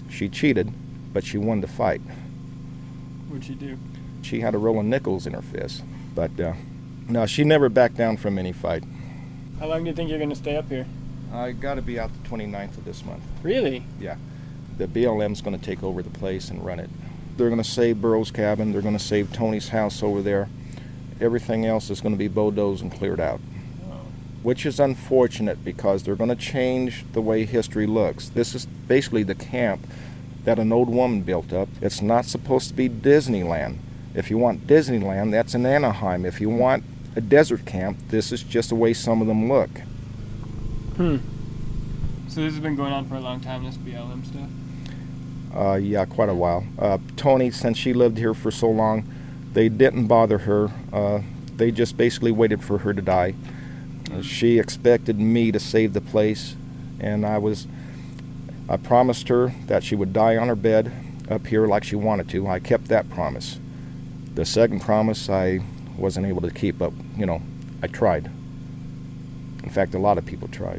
She cheated, but she won the fight. What'd she do? She had a roll of nickels in her fist. But, uh, no, she never backed down from any fight. How long do you think you're going to stay up here? I got to be out the twenty-ninth of this month. Really? Yeah. The B L M's going to take over the place and run it. They're going to save Burroughs' cabin. They're going to save Tony's house over there. Everything else is going to be bulldozed and cleared out. Which is unfortunate because they're going to change the way history looks. This is basically the camp that an old woman built up. It's not supposed to be Disneyland. If you want Disneyland, that's in Anaheim. If you want a desert camp, this is just the way some of them look. Hmm. So this has been going on for a long time, this B L M stuff? Uh, yeah, quite a while. Uh, Tony, since she lived here for so long, they didn't bother her. Uh, they just basically waited for her to die. Uh, she expected me to save the place, and I was, I promised her that she would die on her bed up here like she wanted to. I kept that promise. The second promise I wasn't able to keep up. You know, I tried. In fact, a lot of people tried.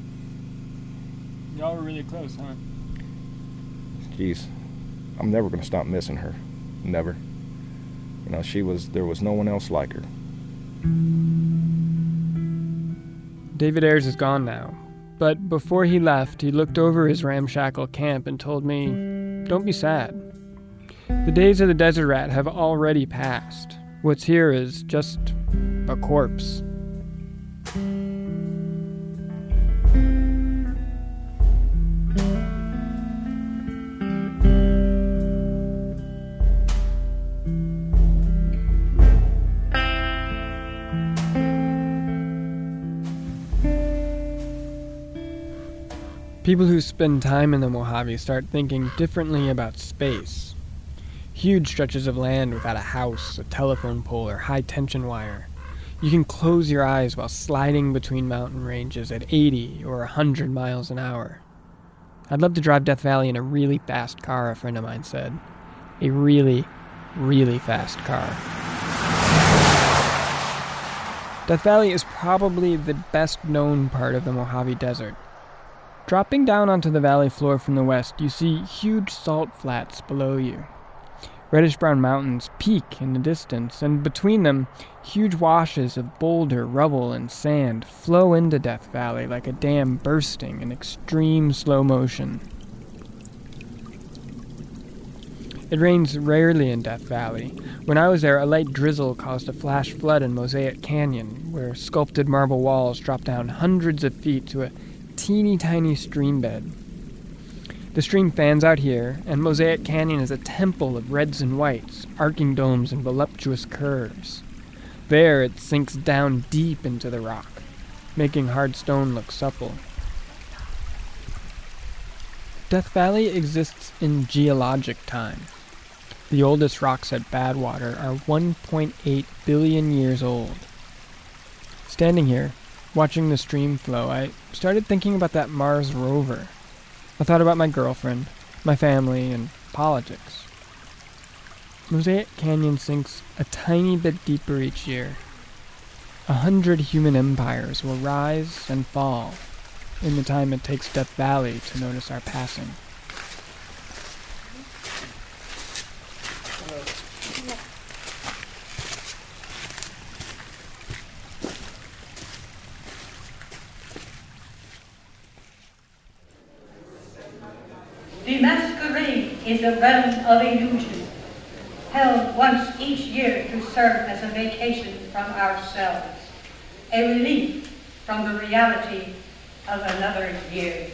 Y'all were really close, huh? Geez, I'm never going to stop missing her. Never. You know, she was, there was no one else like her. David Ayers is gone now, but before he left, he looked over his ramshackle camp and told me, "Don't be sad. The days of the desert rat have already passed. What's here is just a corpse." People who spend time in the Mojave start thinking differently about space. Huge stretches of land without a house, a telephone pole, or high-tension wire. You can close your eyes while sliding between mountain ranges at eighty or one hundred miles an hour. "I'd love to drive Death Valley in a really fast car," a friend of mine said. A really, really fast car. Death Valley is probably the best-known part of the Mojave Desert. Dropping down onto the valley floor from the west, you see huge salt flats below you. Reddish-brown mountains peak in the distance, and between them, huge washes of boulder, rubble, and sand flow into Death Valley like a dam bursting in extreme slow motion. It rains rarely in Death Valley. When I was there, a light drizzle caused a flash flood in Mosaic Canyon, where sculpted marble walls drop down hundreds of feet to a teeny tiny stream bed. The stream fans out here, and Mosaic Canyon is a temple of reds and whites, arcing domes and voluptuous curves. There it sinks down deep into the rock, making hard stone look supple. Death Valley exists in geologic time. The oldest rocks at Badwater are one point eight billion years old. Standing here, watching the stream flow, I started thinking about that Mars rover. I thought about my girlfriend, my family, and politics. Mosaic Canyon sinks a tiny bit deeper each year. A hundred human empires will rise and fall in the time it takes Death Valley to notice our passing. The masquerade is a realm of illusion, held once each year to serve as a vacation from ourselves, a relief from the reality of another year.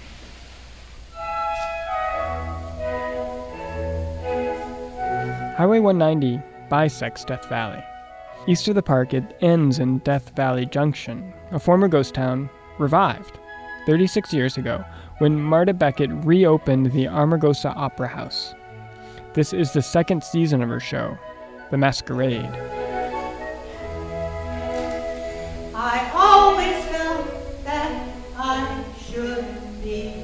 Highway one ninety bisects Death Valley. East of the park, it ends in Death Valley Junction, a former ghost town revived thirty-six years ago when Marta Beckett reopened the Amargosa Opera House. This is the second season of her show, The Masquerade. I always felt that I should be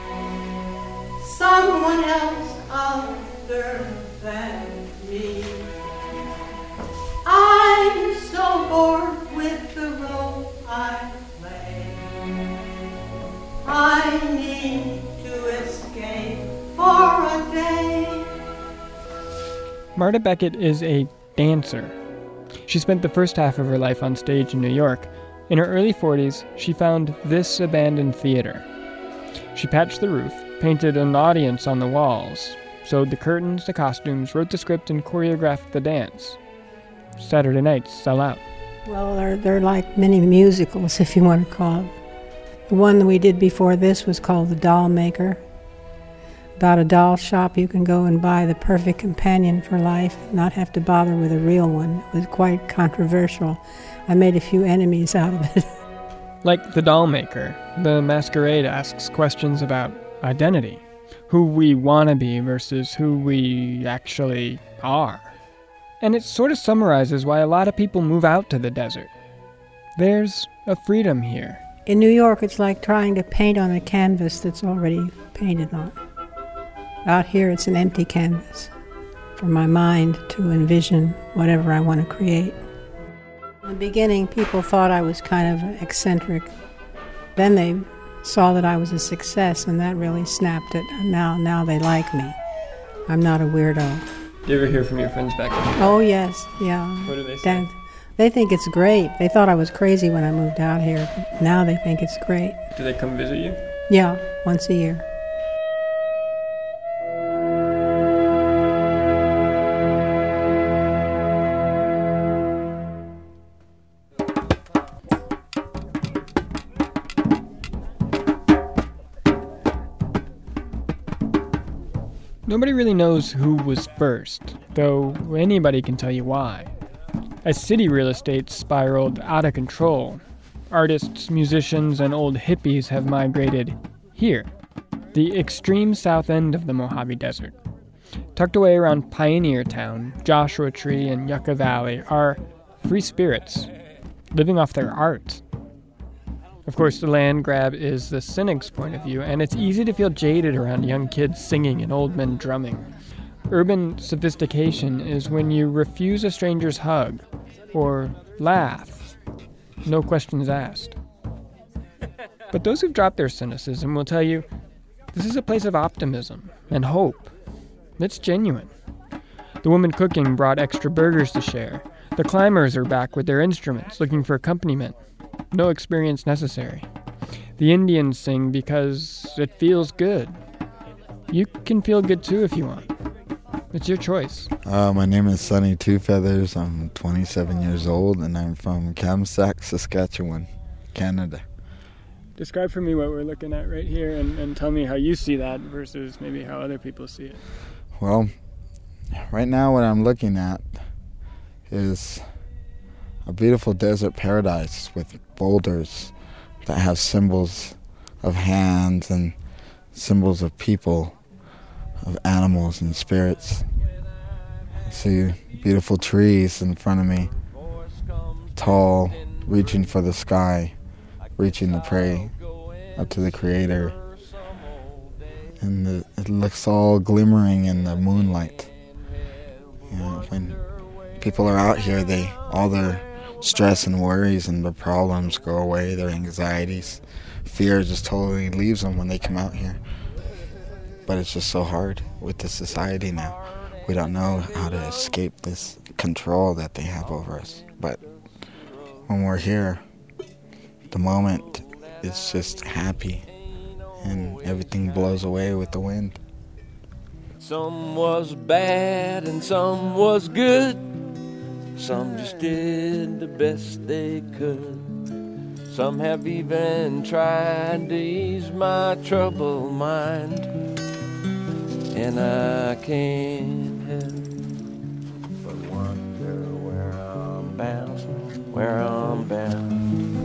someone else other than me. I'm so bored with the role I play. I need to escape Marta Beckett is a dancer. She spent the first half of her life on stage in New York. In her early forties, she found this abandoned theater. She patched the roof, painted an audience on the walls, sewed the curtains, the costumes, wrote the script, and choreographed the dance. Saturday nights sell out. Well, they're, they're like mini musicals, if you want to call it. The one that we did before this was called The Doll Maker. About a doll shop, you can go and buy the perfect companion for life and not have to bother with a real one. It was quite controversial. I made a few enemies out of it. Like The Doll Maker, The Masquerade asks questions about identity, who we want to be versus who we actually are. And it sort of summarizes why a lot of people move out to the desert. There's a freedom here. In New York, it's like trying to paint on a canvas that's already painted on. Out here, it's an empty canvas for my mind to envision whatever I want to create. In the beginning, people thought I was kind of eccentric. Then they saw that I was a success, and that really snapped it. And now, now they like me. I'm not a weirdo. Do you ever hear from your friends back home? Oh, yes, yeah. What do they say? That, they think it's great. They thought I was crazy when I moved out here, but now they think it's great. Do they come visit you? Yeah, once a year. Nobody really knows who was first, though anybody can tell you why. As city real estate spiraled out of control, artists, musicians, and old hippies have migrated here, the extreme south end of the Mojave Desert. Tucked away around Pioneer Town, Joshua Tree, and Yucca Valley are free spirits, living off their art. Of course, the land grab is the cynic's point of view, and it's easy to feel jaded around young kids singing and old men drumming. Urban sophistication is when you refuse a stranger's hug, or laugh, no questions asked. But those who've dropped their cynicism will tell you, this is a place of optimism and hope. It's genuine. The woman cooking brought extra burgers to share. The climbers are back with their instruments, looking for accompaniment. No experience necessary. The Indians sing because it feels good. You can feel good too if you want. It's your choice. Uh, my name is Sonny Two Feathers. I'm twenty-seven years old, and I'm from Kamsack, Saskatchewan, Canada. Describe for me what we're looking at right here, and, and tell me how you see that versus maybe how other people see it. Well, right now what I'm looking at is a beautiful desert paradise with boulders that have symbols of hands and symbols of people, of animals and spirits. I see beautiful trees in front of me, tall, reaching for the sky, reaching to pray up to the Creator. And the, it looks all glimmering in the moonlight. You know, when people are out here, they all their stress and worries and the problems go away, their anxieties. Fear just totally leaves them when they come out here. But it's just so hard with the society now. We don't know how to escape this control that they have over us. But when we're here, the moment is just happy and everything blows away with the wind. Some was bad and some was good. Some just did the best they could. Some have even tried to ease my troubled mind. And I can't help but wonder where I'm bound, where I'm bound.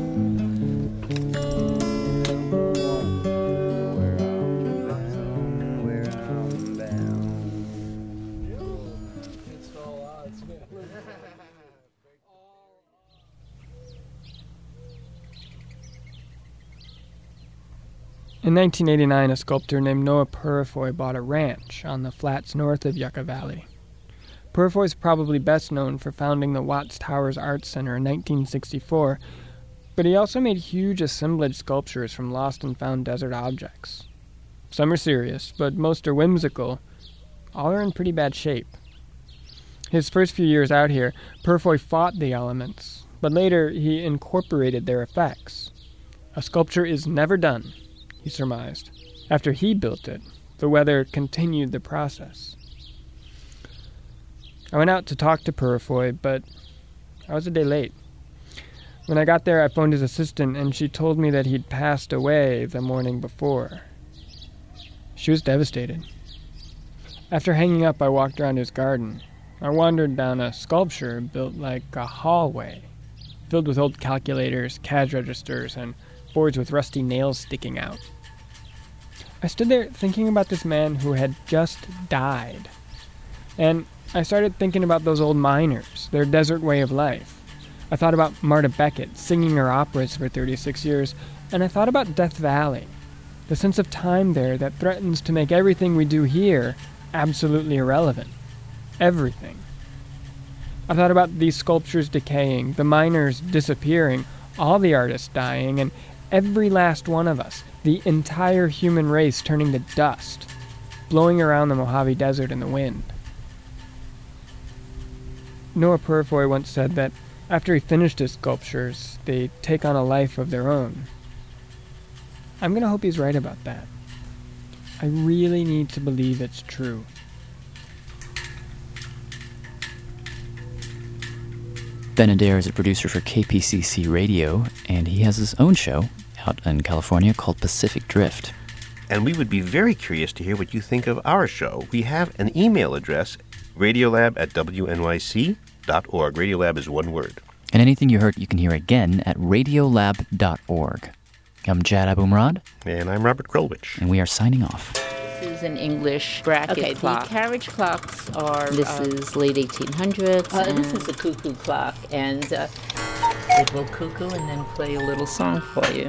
In nineteen eighty-nine, a sculptor named Noah Purifoy bought a ranch on the flats north of Yucca Valley. Purifoy is probably best known for founding the Watts Towers Art Center in nineteen sixty-four, but he also made huge assemblage sculptures from lost and found desert objects. Some are serious, but most are whimsical. All are in pretty bad shape. His first few years out here, Purfoy fought the elements, but later he incorporated their effects. A sculpture is never done, he surmised. After he built it, the weather continued the process. I went out to talk to Purfoy, but I was a day late. When I got there, I phoned his assistant, and she told me that he'd passed away the morning before. She was devastated. After hanging up, I walked around his garden. I wandered down a sculpture built like a hallway, filled with old calculators, cash registers, and boards with rusty nails sticking out. I stood there thinking about this man who had just died. And I started thinking about those old miners, their desert way of life. I thought about Marta Beckett singing her operas for thirty-six years, and I thought about Death Valley, the sense of time there that threatens to make everything we do here absolutely irrelevant. Everything. I thought about these sculptures decaying, the miners disappearing, all the artists dying, and every last one of us, the entire human race turning to dust, blowing around the Mojave Desert in the wind. Noah Purfoy once said that after he finished his sculptures, they take on a life of their own. I'm going to hope he's right about that. I really need to believe it's true. Ben Adair is a producer for K P C C Radio, and he has his own show out in California called Pacific Drift. And we would be very curious to hear what you think of our show. We have an email address, radiolab at w n y c dot org. Radiolab is one word. And anything you heard, you can hear again at radiolab dot org. I'm Jad Abumrad. And I'm Robert Krulwich. And we are signing off. This is an English bracket okay, clock. The carriage clocks are... This uh, is late eighteen hundreds. Uh, this is a cuckoo clock. And uh, it will cuckoo and then play a little song for you.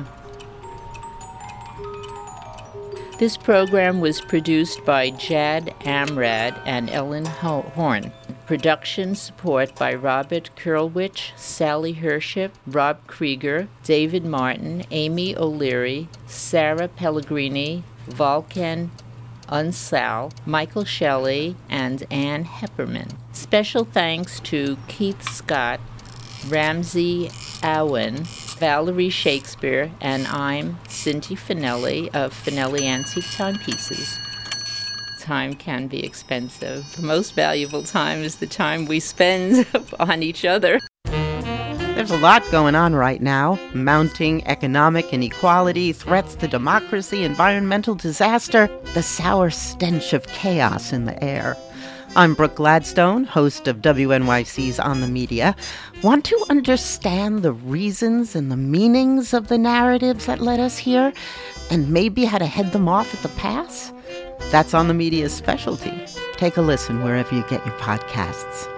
This program was produced by Jad Amrad and Ellen Horn. Production support by Robert Krulwich, Sally Hership, Rob Krieger, David Martin, Amy O'Leary, Sarah Pellegrini, Volkan Unsal, Michael Shelley, and Ann Hepperman. Special thanks to Keith Scott, Ramsey Owen, Valerie Shakespeare, and I'm Cindy Finelli of Finelli Antique Timepieces. Time can be expensive. The most valuable time is the time we spend on each other. There's a lot going on right now. Mounting economic inequality, threats to democracy, environmental disaster, the sour stench of chaos in the air. I'm Brooke Gladstone, host of W N Y C's On the Media. Want to understand the reasons and the meanings of the narratives that led us here, and maybe how to head them off at the pass? That's On the Media's specialty. Take a listen wherever you get your podcasts.